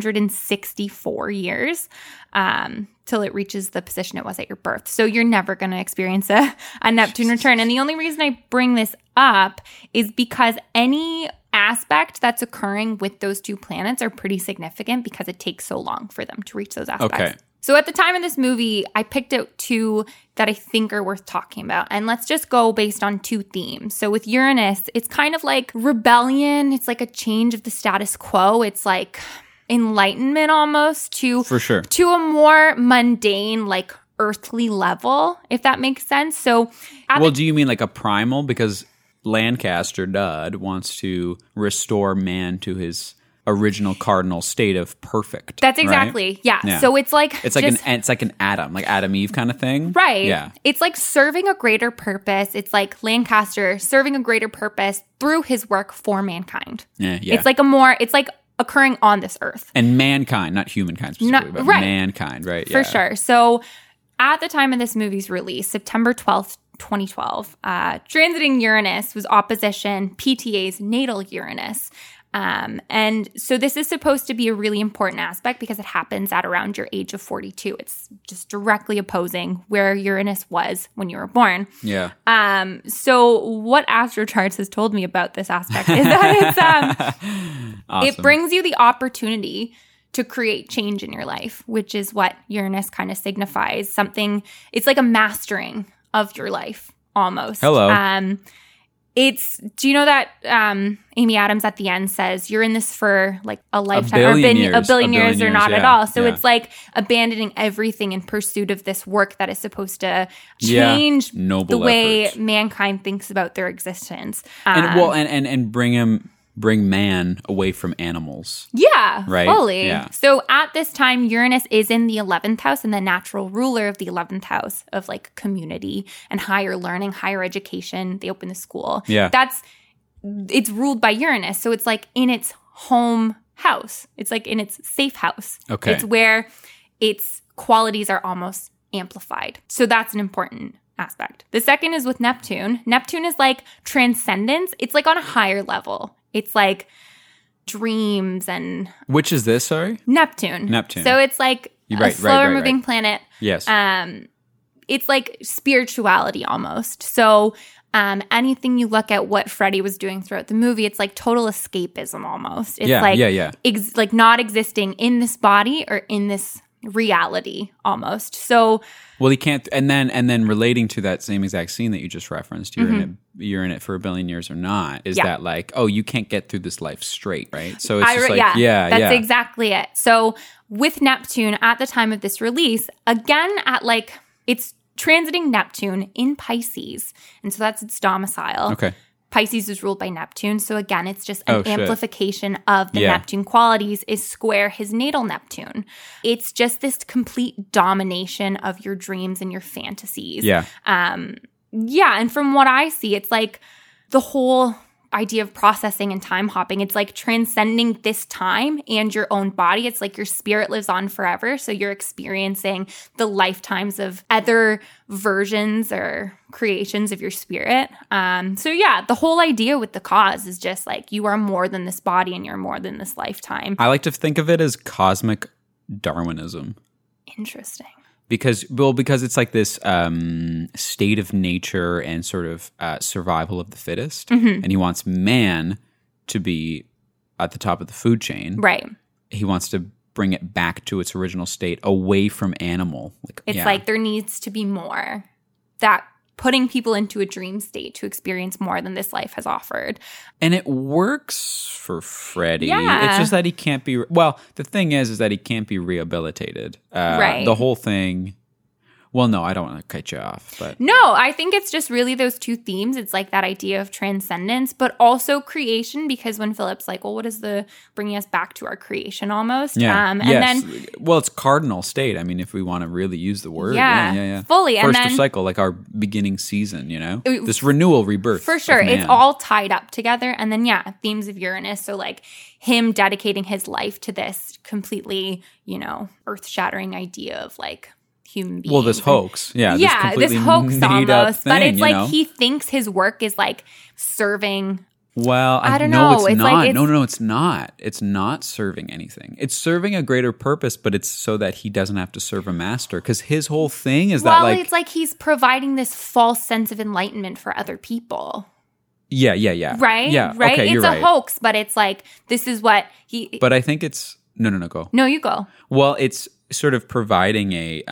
164 years till it reaches the position it was at your birth. So you're never going to experience a Neptune return. And the only reason I bring this up is because any aspect that's occurring with those two planets are pretty significant because it takes so long for them to reach those aspects. Okay. So at the time of this movie, I picked out two that I think are worth talking about. And let's just go based on two themes. So with Uranus, it's kind of like rebellion. It's like a change of the status quo. It's like enlightenment almost to a more mundane, like earthly level, if that makes sense. So do you mean like a primal? Because Lancaster Dodd wants to restore man to his original cardinal state of perfect. That's exactly, right? Yeah. So it's like an Adam, like Adam Eve kind of thing, right? Yeah. It's like serving a greater purpose. It's like Lancaster serving a greater purpose through his work for mankind. Yeah. It's like occurring on this earth and mankind, not humankind specifically, but mankind, right? For sure. So at the time of this movie's release, September 12th, 2012, transiting Uranus was opposition PTA's natal Uranus. And so this is supposed to be a really important aspect because it happens at around your age of 42. It's just directly opposing where Uranus was when you were born. Yeah. So what AstroCharts has told me about this aspect is that awesome. It brings you the opportunity to create change in your life, which is what Uranus kind of signifies. Something, it's like a mastering of your life almost. Hello. Do you know that Amy Adams at the end says you're in this for like a lifetime, a billion years or not at all. So it's like abandoning everything in pursuit of this work that is supposed to change noble the way efforts. Mankind thinks about their existence. And bring him bring man away from animals. Yeah, Right? fully. Yeah. So at this time, Uranus is in the 11th house and the natural ruler of the 11th house of like community and higher learning, higher education. They open the school. Yeah. It's ruled by Uranus. So it's like in its home house. It's like in its safe house. Okay. It's where its qualities are almost amplified. So that's an important aspect. The second is with Neptune. Neptune is like transcendence. It's like on a higher level. It's like dreams and Which is this, sorry? Neptune. Neptune. So it's like a slower moving planet. Yes. It's like spirituality almost. So anything you look at what Freddie was doing throughout the movie, it's like total escapism almost. It's like not existing in this body or in this reality almost. So Well, he can't, and then relating to that same exact scene that you just referenced, you're in it for a billion years or not, is that like, oh, you can't get through this life straight, right? So it's just like, that's exactly it. So with Neptune at the time of this release, again at like, it's transiting Neptune in Pisces. And so that's its domicile. Okay. Pisces is ruled by Neptune. So again, it's just an shit. amplification of the Neptune qualities is square his natal Neptune. It's just this complete domination of your dreams and your fantasies. Yeah. And from what I see, it's like the whole idea of processing and time hopping. It's like transcending this time and your own body. It's like your spirit lives on forever. So you're experiencing the lifetimes of other versions or creations of your spirit. The whole idea with the cause is just like you are more than this body and you're more than this lifetime. I like to think of it as cosmic Darwinism. Interesting. Because it's like this state of nature and sort of survival of the fittest. And he wants man to be at the top of the food chain. Right. He wants to bring it back to its original state, away from animal. It's like there needs to be more. That putting people into a dream state to experience more than this life has offered. And it works for Freddie. Yeah. It's just that he can't be... Well, the thing is that he can't be rehabilitated. Right. The whole thing... Well, no, I don't want to cut you off, but... No, I think it's just really those two themes. It's like that idea of transcendence, but also creation, because when Philip's like, well, what is the bringing us back to our creation almost? Yeah. And yes. then... Well, it's cardinal state. I mean, if we want to really use the word. Yeah. Fully. First and then, of cycle, like our beginning season, this renewal, rebirth. For sure. of man. It's all tied up together. And then, themes of Uranus. So like him dedicating his life to this completely, earth-shattering idea of like... human beings. Well, this hoax. This hoax almost. Thing, but it's like he thinks his work is like serving. Well, I don't know. know. It's not. Like No, it's not. It's not serving anything. It's serving a greater purpose, but it's so that he doesn't have to serve a master. Because his whole thing is that like... it's like he's providing this false sense of enlightenment for other people. Yeah. Right? Yeah. Right? Okay, it's you're a hoax, but it's like, this is what he... But I think it's... No, go. No, you go. Well, it's sort of providing a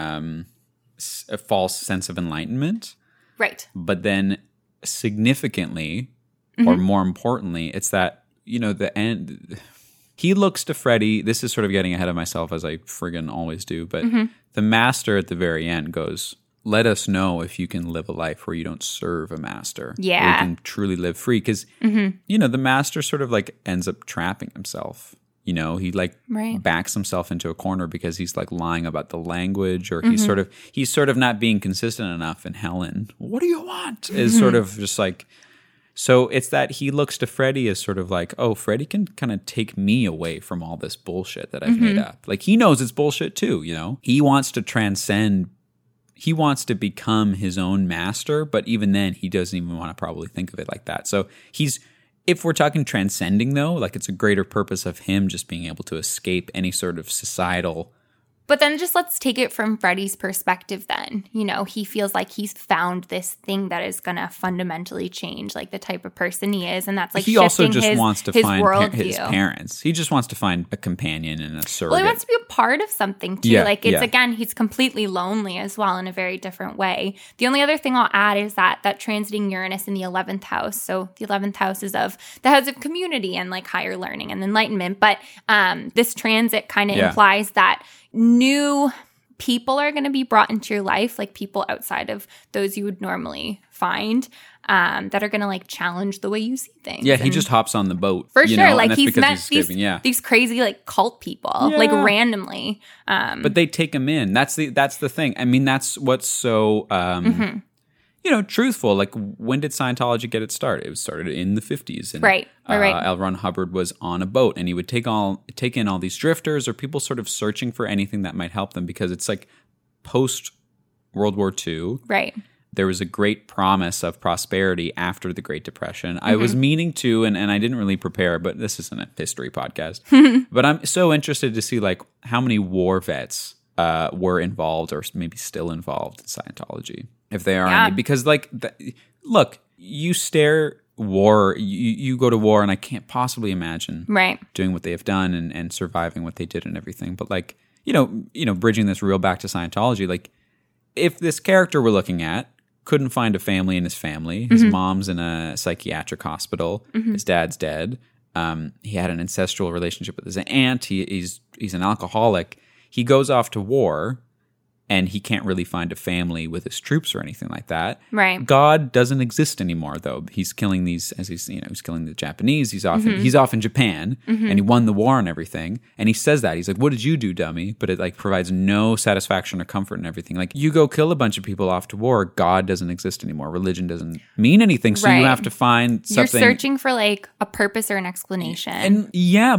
false sense of enlightenment. Right. But then significantly, or more importantly, it's that, the end... He looks to Freddie... This is sort of getting ahead of myself, as I friggin' always do, but the master at the very end goes, let us know if you can live a life where you don't serve a master. Yeah. Where you can truly live free. Because, the master sort of like ends up trapping himself. He like backs himself into a corner because he's like lying about the language, or he's sort of not being consistent enough. And Helen, what do you want? Is sort of just like, so it's that he looks to Freddie as sort of like, oh, Freddie can kind of take me away from all this bullshit that I've made up. Like he knows it's bullshit too, He wants to transcend. He wants to become his own master, but even then he doesn't even want to probably think of it like that. So if we're talking transcending, though, like it's a greater purpose of him just being able to escape any sort of societal... But then just let's take it from Freddie's perspective then. He feels like he's found this thing that is going to fundamentally change like the type of person he is. And that's like he also just wants to find his parents. He just wants to find a companion and a surrogate. Well, he wants to be a part of something too. Yeah, like it's again, he's completely lonely as well in a very different way. The only other thing I'll add is that transiting Uranus in the 11th house. So the 11th house is of the house of community and like higher learning and enlightenment. But this transit kind of implies that new people are going to be brought into your life, like people outside of those you would normally find, that are going to like challenge the way you see things. Yeah, he just hops on the boat. For sure. Like he's met these crazy like cult people, like randomly. But they take him in. That's the thing. I mean, that's what's so truthful. Like, when did Scientology get its start? It was started in the 50s. And, right. L. Ron Hubbard was on a boat, and he would take in all these drifters or people sort of searching for anything that might help them, because it's like post World War II. Right. There was a great promise of prosperity after the Great Depression. I was meaning to, and I didn't really prepare, but this isn't a history podcast. But I'm so interested to see like how many war vets were involved or maybe still involved in Scientology, if they are any. Because like, look, you stare war, you go to war, and I can't possibly imagine doing what they have done and surviving what they did and everything. But like, bridging this real back to Scientology, like if this character we're looking at couldn't find a family in his family, his mom's in a psychiatric hospital, his dad's dead, he had an ancestral relationship with his aunt, he's an alcoholic, he goes off to war, and he can't really find a family with his troops or anything like that. Right. God doesn't exist anymore, though. He's killing he's killing the Japanese. He's off in Japan, and he won the war and everything. And he says that. He's like, "What did you do, dummy?" But it like provides no satisfaction or comfort and everything. Like, you go kill a bunch of people off to war, God doesn't exist anymore. Religion doesn't mean anything. So you have to find something. You're searching for like a purpose or an explanation. And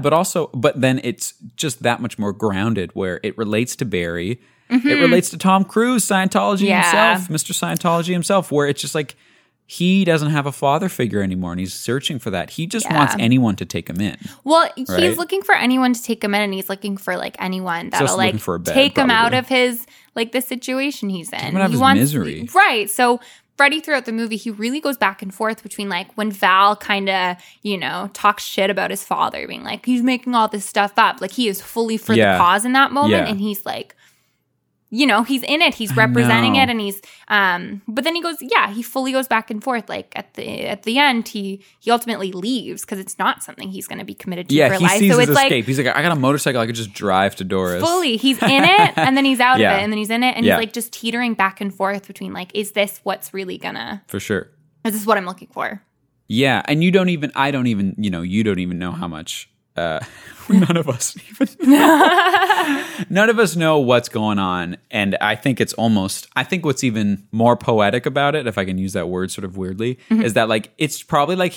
but then it's just that much more grounded, where it relates to Barry. It relates to Tom Cruise, Scientology himself, Mr. Scientology himself, where it's just like he doesn't have a father figure anymore, and he's searching for that. He just wants anyone to take him in. Well, he's looking for anyone to take him in, and he's looking for like anyone that'll like take him out of his like the situation he's in. He wants misery, right? So Freddie, throughout the movie, he really goes back and forth between like when Val kind of, talks shit about his father, being like, he's making all this stuff up. Like, he is fully for the cause in that moment, and he's like, he's in it, he's representing it, and he's but then he fully goes back and forth. Like at the end, he ultimately leaves because it's not something he's going to be committed to for life. Sees so his it's escape. like, he's like, I got a motorcycle, I could just drive to Doris. Fully, he's in it, and then he's out of it, and then he's in it, and he's like just teetering back and forth between like, is this what's really gonna? For sure. Is this what I'm looking for? Yeah, and you don't even know how much. None of us know what's going on, and I think what's even more poetic about it, if I can use that word sort of weirdly, is that like it's probably like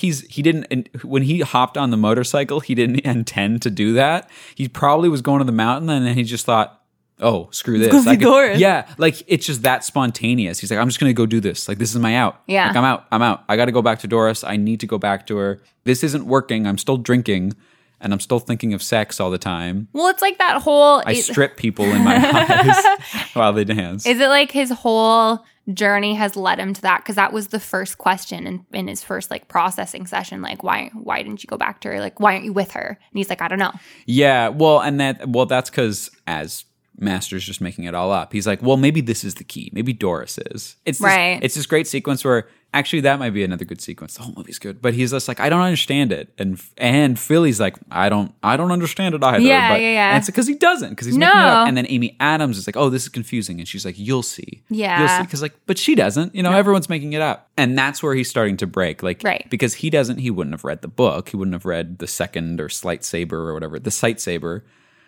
when he hopped on the motorcycle, he didn't intend to do that. He probably was going to the mountain, and then he just thought, oh, screw this. Yeah, like it's just that spontaneous. He's like, I'm just going to go do this. Like, this is my out. Yeah. Like, I'm out. I got to go back to Doris. I need to go back to her. This isn't working. I'm still drinking. And I'm still thinking of sex all the time. Well, it's like that whole... I strip people in my eyes while they dance. Is it like his whole journey has led him to that? Because that was the first question in his first like processing session. Like, why didn't you go back to her? Like, why aren't you with her? And he's like, I don't know. Yeah, that's because as Master's just making it all up. He's like, well, maybe this is the key. Maybe Doris is. It's this great sequence where... Actually, that might be another good sequence. The whole movie's good, but he's just like, I don't understand it, and Philly's like, I don't understand it either. Yeah. And it's because he doesn't, because he's making it up. And then Amy Adams is like, oh, this is confusing, and she's like, you'll see, you'll see, because but she doesn't. Everyone's making it up, and that's where he's starting to break, like, because he wouldn't have read the book, he wouldn't have read the second or Slight Saber or whatever, the Sight Saber,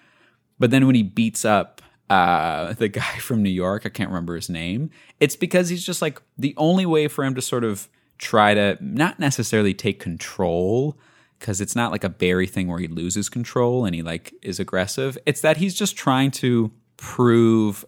but then when he beats up. The guy from New York, I can't remember his name. It's because he's just like the only way for him to sort of try to not necessarily take control, because it's not like a Barry thing where he loses control and he like is aggressive. It's that he's just trying to prove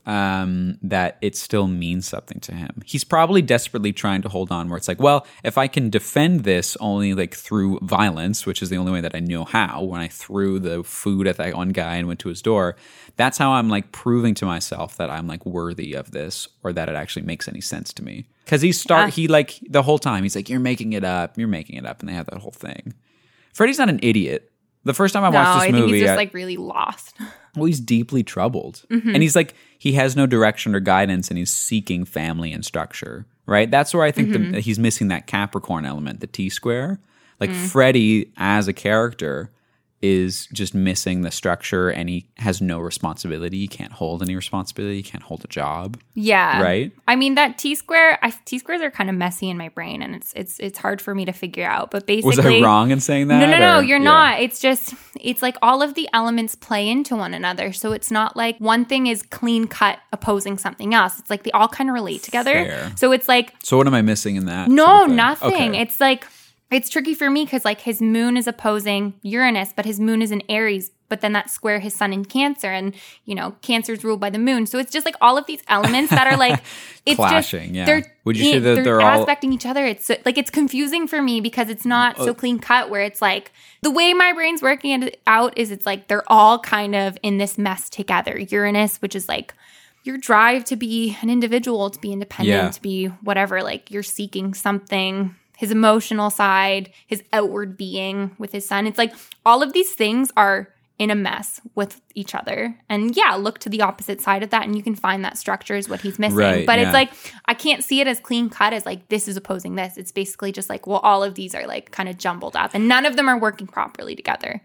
that it still means something to him. He's probably desperately trying to hold on, where it's like, well, if I can defend this only like through violence, which is the only way that I know how, when I threw the food at that one guy and went to his door, that's how I'm like proving to myself that I'm like worthy of this, or that it actually makes any sense to me. Because he like the whole time he's like, you're making it up, and they have that whole thing. Freddie's not an idiot. The first time I watched this movie, I think he's just like really lost. Well, he's deeply troubled. And he's like, he has no direction or guidance, and he's seeking family and structure, right? That's where I think he's missing that Capricorn element, the T-square. Like Freddie as a character is just missing the structure, and he has no responsibility. He can't hold any responsibility. He can't hold a job. Yeah. Right? I mean, that T-square, T-squares are kind of messy in my brain, and it's hard for me to figure out. But basically... Was I wrong in saying that? No, or- you're yeah. not. It's just, it's like all of the elements play into one another. So it's not like one thing is clean cut opposing something else. It's like they all kind of relate together. Fair. So it's like... So what am I missing in that? No, sort of thing? nothing. Okay. It's like... It's tricky for me because like his moon is opposing Uranus, but his moon is in Aries, but then that square his sun in Cancer, and Cancer is ruled by the moon. So it's just like all of these elements that are like it's clashing. Just, Yeah. Would you say that they're all aspecting each other? It's like it's confusing for me because it's not so clean cut. Where it's like the way my brain's working it out is it's like they're all kind of in this mess together. Uranus, which is like your drive to be an individual, to be independent, to be whatever. Like you're seeking something. His emotional side, his outward being with his son. It's like all of these things are in a mess with each other. And yeah, look to the opposite side of that and you can find that structure is what he's missing. Right, but yeah. it's like, I can't see it as clean cut as like this is opposing this. It's basically just like, well, all of these are like kind of jumbled up and none of them are working properly together.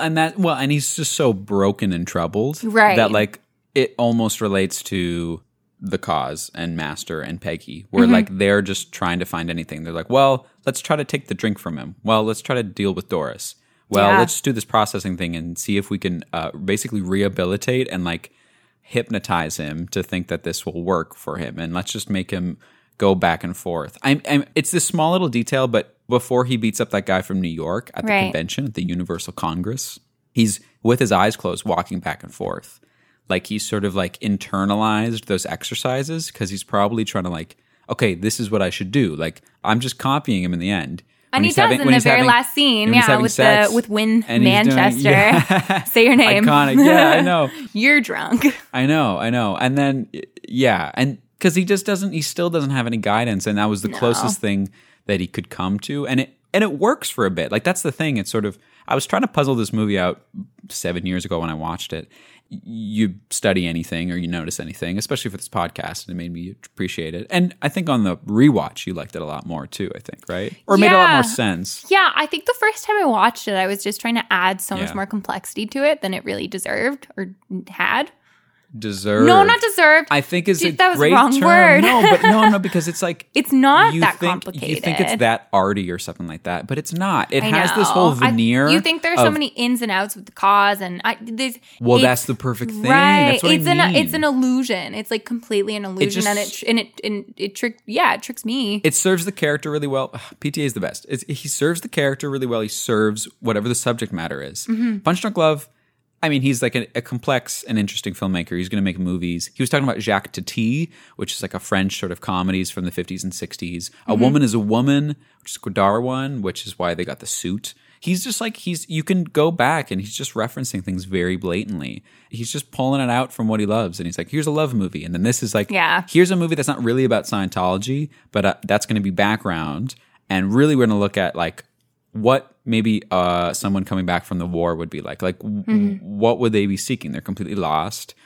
and he's just so broken and troubled. Right. That like it almost relates to the Cause and Master and Peggy, where Mm-hmm. like they're just trying to find anything. They're like, well, let's try to take the drink from him. Well, let's try to deal with Doris. Well, Yeah. let's just do this processing thing and see if we can basically rehabilitate and like hypnotize him to think that this will work for him. And let's just make him go back and forth. It's this small little detail, but before he beats up that guy from New York at the Right. convention, at the Universal Congress, he's with his eyes closed walking back and forth. Like he's sort of like internalized those exercises because he's probably trying to like, okay, this is what I should do. Like I'm just copying him in the end. And When he he's does having- in when the he's very having- last scene, when he's having sex, with Win and he's doing- Manchester. yeah. Say your name. Iconic. Yeah, I know. You're drunk. I know. And then, yeah. And because he still doesn't have any guidance. And that was the closest thing that he could come to. And it works for a bit. Like that's the thing. It's sort of, I was trying to puzzle this movie out 7 years ago when I watched it. You study anything or you notice anything, especially for this podcast, and it made me appreciate it. And I think on the rewatch, you liked it a lot more too, I think, right? Or it made a lot more sense. Yeah, I think the first time I watched it, I was just trying to add so much Yeah. more complexity to it than it really deserved or had. Deserved. No, not deserved. I think is Dude, a that was the great wrong term. word. No, because it's like It's not you that think, complicated. You think it's that arty or something like that, but it's not. It I has this know. whole veneer. You think there's so of- many ins and outs with the Cause, and Well, that's the perfect thing. Right. That's what it's I mean. it's an illusion. It's like completely an illusion, just- and it tricks me. It serves the character really well. PTA is the best. He serves the character really well. He serves whatever the subject matter is. Mm-hmm. Punch Drunk Love, I mean, he's like a complex and interesting filmmaker. He's going to make movies. He was talking about Jacques Tati, which is like a French sort of comedies from the 50s and 60s. A Woman is a Woman, which is a Godard one, which is why they got the suit. He's just like, you can go back and he's just referencing things very blatantly. He's just pulling it out from what he loves. And he's like, here's a love movie. And then this is like, here's a movie that's not really about Scientology, but that's going to be background. And really we're going to look at like, what maybe someone coming back from the war would be like. Like, what would they be seeking? They're completely lost.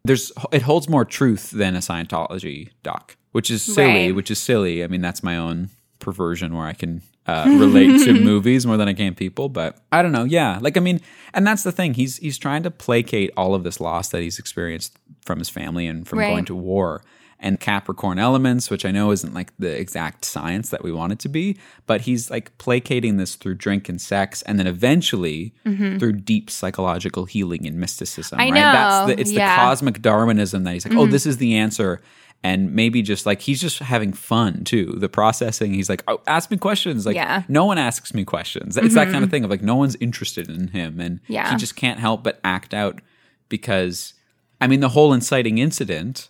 It holds more truth than a Scientology doc, which is silly. I mean, that's my own perversion where I can relate to movies more than I can people. But I don't know. Yeah. Like, I mean, and that's the thing. He's trying to placate all of this loss that he's experienced from his family and from going to war. And Capricorn elements, which I know isn't like the exact science that we want it to be, but he's like placating this through drink and sex, and then eventually through deep psychological healing and mysticism. I right? know. It's the cosmic Darwinism that he's like, oh, this is the answer. And maybe just like he's just having fun too. The processing, he's like, oh, ask me questions. Like no one asks me questions. It's that kind of thing of like no one's interested in him, and he just can't help but act out because, I mean, the whole inciting incident.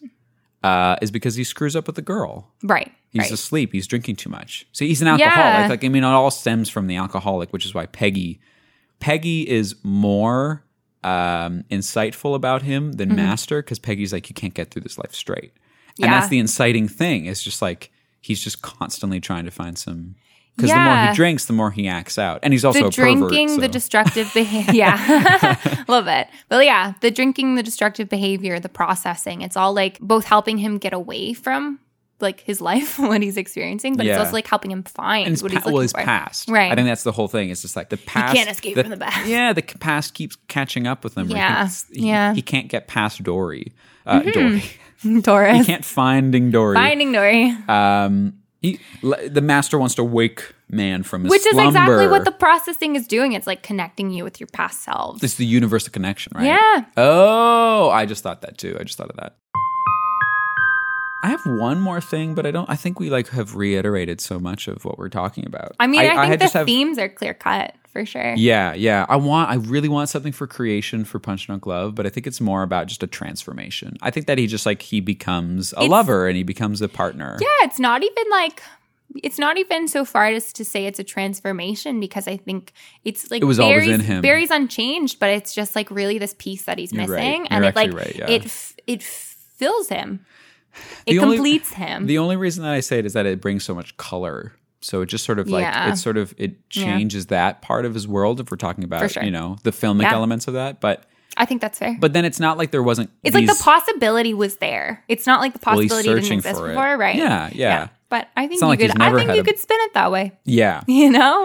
Is because he screws up with the girl. Right. He's asleep. He's drinking too much. See, he's an alcoholic. Like, I mean, it all stems from the alcoholic, which is why Peggy is more insightful about him than Master, because Peggy's like, you can't get through this life straight. And that's the inciting thing. It's just like, he's just constantly trying to find some... Because the more he drinks, the more he acts out. And he's also the a pervert. drinking, the destructive behavior. Yeah, a little bit. But yeah, the drinking, the destructive behavior, the processing, it's all like both helping him get away from like his life, what he's experiencing, but it's Yeah. also like helping him find And what he's looking well, his for. past. Right. I think that's the whole thing. It's just like the past. can't escape from the past. Yeah, the past keeps catching up with him. Yeah. He Yeah. can't get past Dory. Dory. Doris. He can't finding Dory. Finding Dory. The master wants to wake man from his Which is slumber. exactly what the processing is doing. It's like connecting you with your past selves. It's the universal connection, right? Yeah. Oh, I just thought that too. I just thought of that. I have one more thing, but I think we like have reiterated so much of what we're talking about. I mean, I think just the have- themes are clear cut for sure. Yeah. I really want something for creation for Punch Drunk Love, but I think it's more about just a transformation. I think that he becomes a lover and he becomes a partner. Yeah, it's not even so far as to say it's a transformation, because I think it's like It was always in him. Barry's unchanged, but it's just like really this piece that he's You're missing, right. and You're it like actually right, yeah. it fills him. It The only- completes him. The only reason that I say it is that it brings so much color. So it just sort of like Yeah. it changes that part of his world if we're talking about, For sure. the filmic Yeah. elements of that. But I think that's fair. then it's not like there wasn't It's like the possibility was there. It's not like the Well, he's possibility didn't searching exist for it. before, right? Yeah. But I think not like he's never had you a- could spin it that way. Yeah. You know?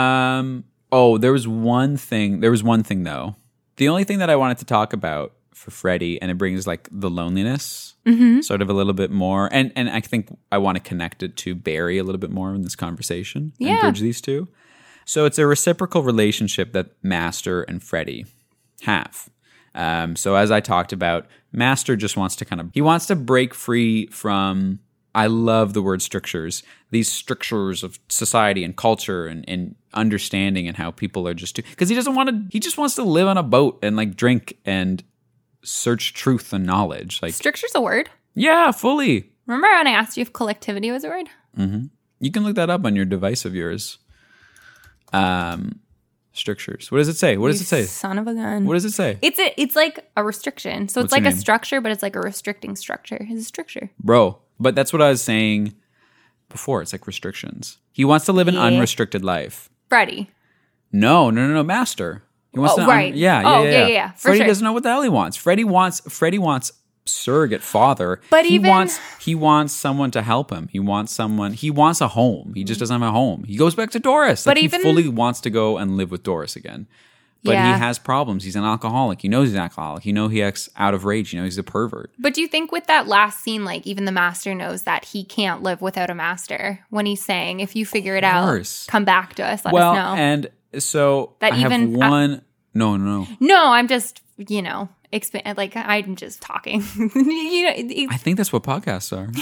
There was one thing though. The only thing that I wanted to talk about for Freddie, and it brings like the loneliness sort of a little bit more. And I think I want to connect it to Barry a little bit more in this conversation and Yeah. bridge these two. So it's a reciprocal relationship that Master and Freddie have. So as I talked about, Master just wants to he wants to break free from, I love the word strictures, these strictures of society and culture and understanding and how people are just, because he just wants to live on a boat and like drink and search truth and knowledge. Like, Stricture's a word. yeah, fully. Remember when I asked you if collectivity was a word? You can look that up on your device of yours. Strictures. What does it say? What does it say? Son of a gun. What does it say? It's like a restriction. So What's it's like the a name? structure, but it's like a restricting structure. It's a stricture. Bro, but that's what I was saying before. It's like restrictions. He wants to live an Yeah. unrestricted life. Freddie. No, Master. He wants Oh, to right. yeah. Yeah, for Freddie sure. doesn't know what the hell he wants. Freddie wants surrogate father. But he even- wants someone to help him. He wants a home. He just doesn't have a home. He goes back to Doris. But Like, even- he fully wants to go and live with Doris again. But Yeah. he has problems. He's an alcoholic. He knows he's an alcoholic. He acts out of rage. He's a pervert. But do you think with that last scene, like even the master knows that he can't live without a master when he's saying, if you figure it out, course. come back to us, let Well, us know. and so That I have even- one. No. No, I'm just, like I'm just talking. I think that's what podcasts are.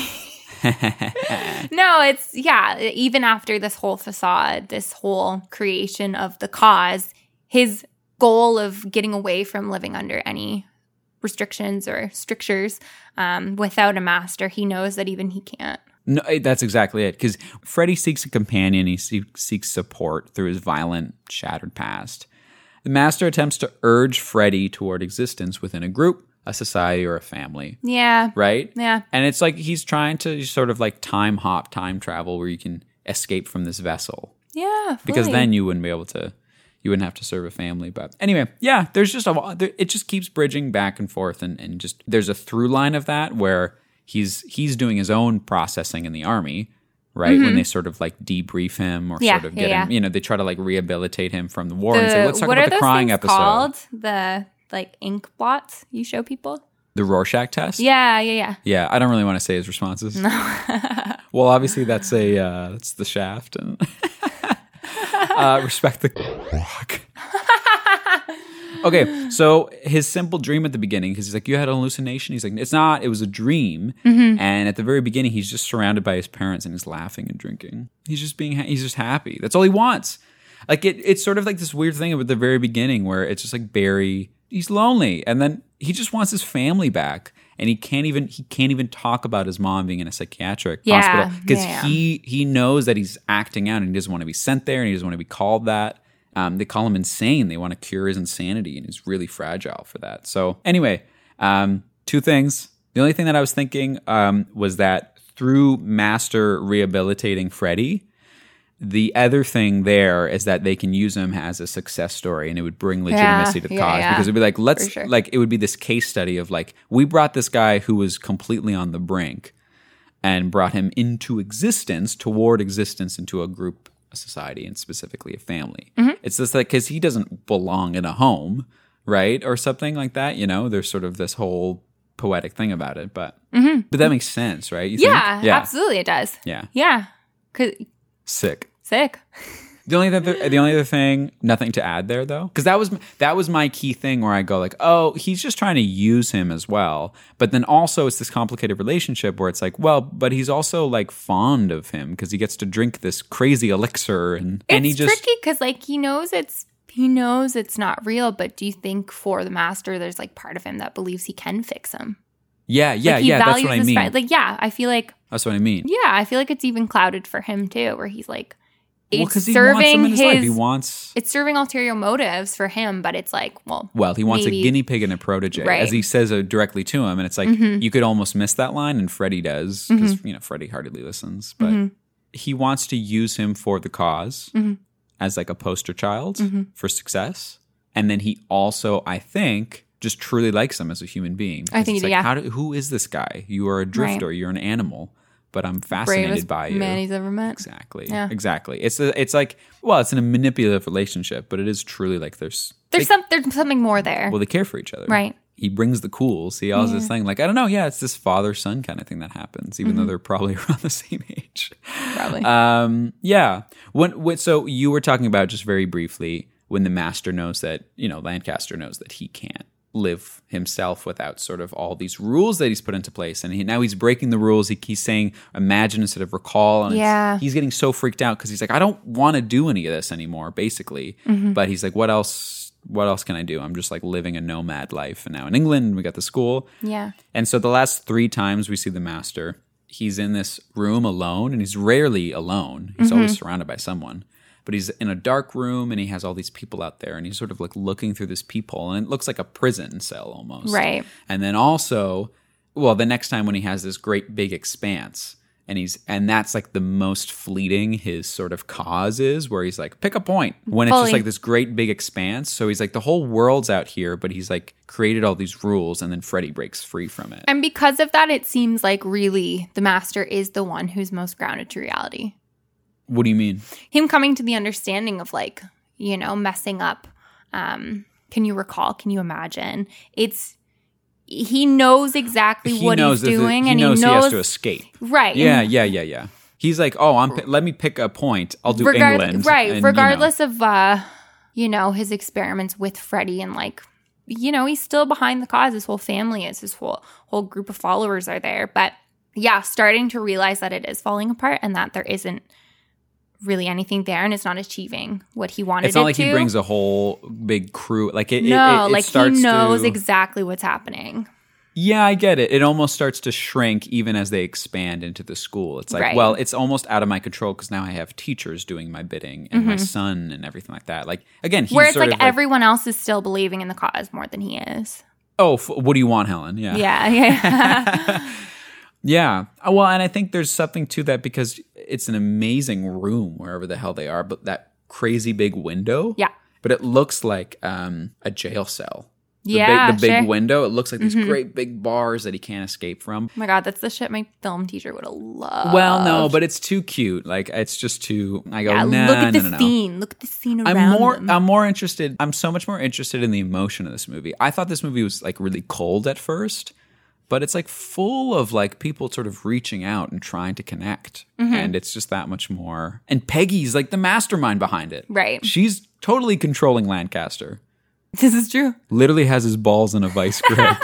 No, it's, even after this whole facade, this whole creation of the cause, his goal of getting away from living under any restrictions or strictures without a master, he knows that even he can't. No, that's exactly it. Because Freddie seeks a companion. He seeks support through his violent, shattered past. The master attempts to urge Freddie toward existence within a group, a society, or a family. Yeah. Right? Yeah. And it's like he's trying to sort of like time travel where you can escape from this vessel. Yeah. Because fully. then you wouldn't have to serve a family. But anyway, yeah, there's just it just keeps bridging back and forth, and just there's a through line of that where he's doing his own processing in the army, right? When they sort of like debrief him or Yeah, sort of get yeah, him, they try to like rehabilitate him from the war and say, let's talk what about are the those crying things episode. called? The like ink blots you show people? The Rorschach test? Yeah. Yeah, I don't really want to say his responses. No. Well, obviously that's that's the Shaft, and respect the rock. Okay, so his simple dream at the beginning, because he's like, you had a hallucination? He's like, it's not, it was a dream. And at the very beginning, he's just surrounded by his parents and he's laughing and drinking. He's just happy. That's all he wants. Like, it's sort of like this weird thing at the very beginning where it's just like Barry, he's lonely. And then he just wants his family back. And he can't even talk about his mom being in a psychiatric hospital because he knows that he's acting out and he doesn't want to be sent there and he doesn't want to be called that. They call him insane. They want to cure his insanity, and he's really fragile for that. So anyway, two things. The only thing that I was thinking was that through Master rehabilitating Freddie, the other thing there is that they can use him as a success story, and it would bring legitimacy to the cause because it'd be like, like it would be this case study of like, we brought this guy who was completely on the brink, and brought him into existence, toward existence into a group, a society, and specifically a family. It's just like, because he doesn't belong in a home, right? Or something like that, you know? There's sort of this whole poetic thing about it, but that makes sense, right? You think? Yeah, absolutely it does. Yeah. Yeah. 'Cause Sick. sick. The only other thing, nothing to add there though, because that was my key thing where I go like, oh, he's just trying to use him as well, but then also it's this complicated relationship where it's like, well, but he's also like fond of him because he gets to drink this crazy elixir and he just tricky because like he knows it's not real, but do you think for the master there's like part of him that believes he can fix him? Yeah, Like, he that's values what I his mean. friend. Like, yeah, I feel like That's what I mean. yeah, I feel like it's even clouded for him too, where he's like, Well, it's because he wants him serving in his life. it's serving ulterior motives for him, but it's like, Well, he wants maybe- a guinea pig and a protege, Right. as he says directly to him, and it's like you could almost miss that line, and Freddie does because Freddie hardly listens, but he wants to use him for the cause as like a poster child for success, and then he also, I think, just truly likes him as a human being. I think it's he- like, yeah. who is this guy? You are a drifter. You're an animal, but I'm fascinated bravest by you. man he's ever met. Exactly. Yeah. Exactly. It's like, well, it's in a manipulative relationship, but it is truly like there's There's something more there. well, they care for each other. Right. He brings the cools. He has this thing like, I don't know. Yeah, it's this father-son kind of thing that happens, even though they're probably around the same age. Probably. Yeah. So you were talking about just very briefly when the master knows that, Lancaster knows that he can't live himself without sort of all these rules that he's put into place. And now he's breaking the rules. He's saying imagine instead of recall. And he's getting so freaked out because he's like, I don't want to do any of this anymore, basically. But he's like, what else can I do? I'm just like living a nomad life. And now in England, we got the school. Yeah. And so the last 3 times we see the master, he's in this room alone, and he's rarely alone. He's always surrounded by someone. But he's in a dark room, and he has all these people out there, and he's sort of like looking through this peephole, and it looks like a prison cell almost. Right. And then also, the next time when he has this great big expanse, and that's like the most fleeting his sort of cause is, where he's like, pick a point. When it's just like this great big expanse. So he's like, the whole world's out here, but he's like created all these rules, and then Freddie breaks free from it. And because of that, it seems like really the master is the one who's most grounded to reality. What do you mean? Him coming to the understanding of like, messing up. Can you recall? Can you imagine? He knows exactly what he's doing, and he knows he has to escape. Right. Yeah. He's like, let me pick a point. I'll do England. Right. And, regardless of, his experiments with Freddie, and like, he's still behind the cause. His whole family is, his whole group of followers are there. But yeah, starting to realize that it is falling apart and that there isn't really anything there, and it's not achieving what he wanted. It's not it like to. he brings a whole big crew. Like it like starts he knows to, exactly what's happening. Yeah, I get it. It almost starts to shrink even as they expand into the school. It's like, Right. well, it's almost out of my control because now I have teachers doing my bidding and my son and everything like that. Like again, he's Where it's sort like of everyone else is still believing in the cause more than he is. what do you want, Helen? Yeah. Yeah. Yeah. Well, and I think there's something to that because it's an amazing room wherever the hell they are, but that crazy big window. Yeah. But it looks like a jail cell. Yeah, The big sure. window. It looks like these great big bars that he can't escape from. Oh my God, that's the shit my film teacher would have loved. Well, no, but it's too cute. Like it's just too. I go, Yeah, nah, look at no, the no, no. scene. Look at the scene around them. I'm more interested. I'm so much more interested in the emotion of this movie. I thought this movie was like really cold at first, but it's like full of like people sort of reaching out and trying to connect, and it's just that much more. And Peggy's like the mastermind behind it. Right. She's totally controlling Lancaster. This is true. Literally has his balls in a vice grip.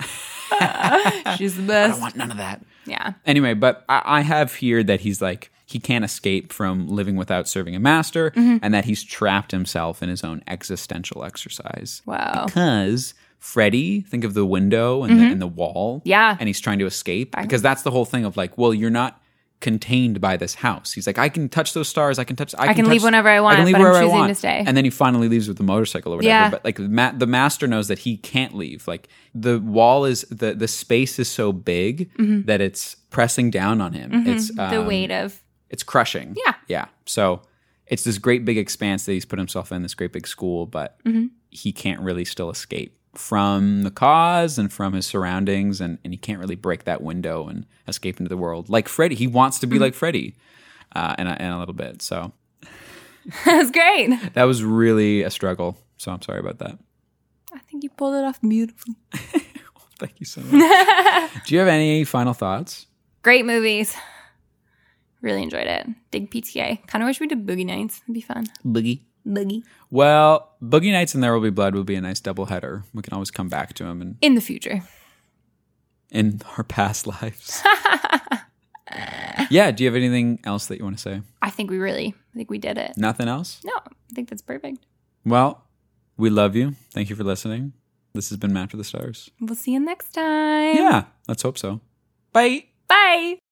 She's the I best. don't want none of that. Yeah. Anyway, but I have here that he's like, he can't escape from living without serving a master, and that he's trapped himself in his own existential exercise. Wow. Because Freddie, think of the window and the wall. Yeah. And he's trying to escape. Because that's the whole thing of like, well, you're not contained by this house. He's like, I can touch those stars. I can leave whenever I want, but I'm choosing to stay. And then he finally leaves with the motorcycle or whatever. Yeah. But like the master knows that he can't leave. Like the wall is, the space is so big that it's pressing down on him. It's The weight of. it's crushing. Yeah. Yeah. So it's this great big expanse that he's put himself in, this great big school, but he can't really still escape from the cause and from his surroundings, and he can't really break that window and escape into the world. Like Freddy, he wants to be like Freddy in a little bit. So That's great. that was really a struggle. So I'm sorry about that. I think you pulled it off beautifully. Thank you so much. Do you have any final thoughts? Great movies. Really enjoyed it. Dig PTA. Kind of wish we did Boogie Nights. It'd be fun. Boogie. Boogie. Well, Boogie Nights and There Will Be Blood would be a nice double header. We can always come back to them and In the future. in our past lives. Yeah. Do you have anything else that you want to say? I think we did it. Nothing else? No, I think that's perfect. Well, we love you. Thank you for listening. This has been Mapped to the Stars. We'll see you next time. Yeah, let's hope so. Bye. Bye.